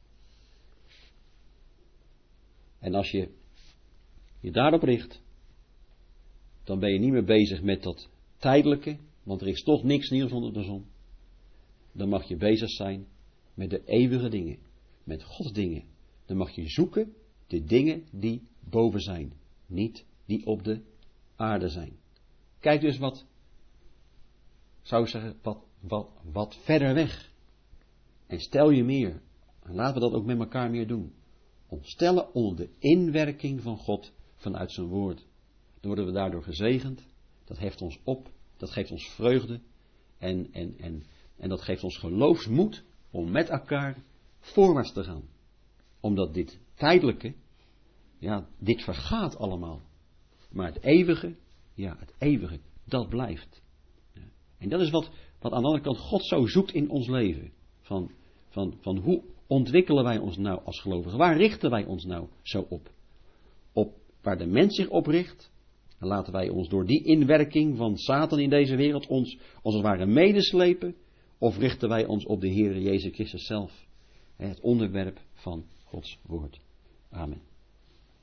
En als je je daarop richt, dan ben je niet meer bezig met dat tijdelijke, want er is toch niks nieuws onder de zon. Dan mag je bezig zijn met de eeuwige dingen, met Gods dingen. Dan mag je zoeken de dingen die boven zijn, niet die op de aarde zijn. Kijk dus zou ik zeggen, wat verder weg. En stel je meer, en laten we dat ook met elkaar meer doen. Stellen onder de inwerking van God vanuit zijn woord. Dan worden we daardoor gezegend. Dat heft ons op. Dat geeft ons vreugde. En dat geeft ons geloofsmoed om met elkaar voorwaarts te gaan. Omdat dit tijdelijke, dit vergaat allemaal. Maar het eeuwige, dat blijft. Ja. En dat is wat aan de andere kant God zo zoekt in ons leven. Van hoe ontwikkelen wij ons nou als gelovigen? Waar richten wij ons nou zo op? Op waar de mens zich op richt, En laten wij ons door die inwerking van Satan in deze wereld ons als het ware medeslepen, of richten wij ons op de Heer Jezus Christus zelf, het onderwerp van Gods woord. Amen.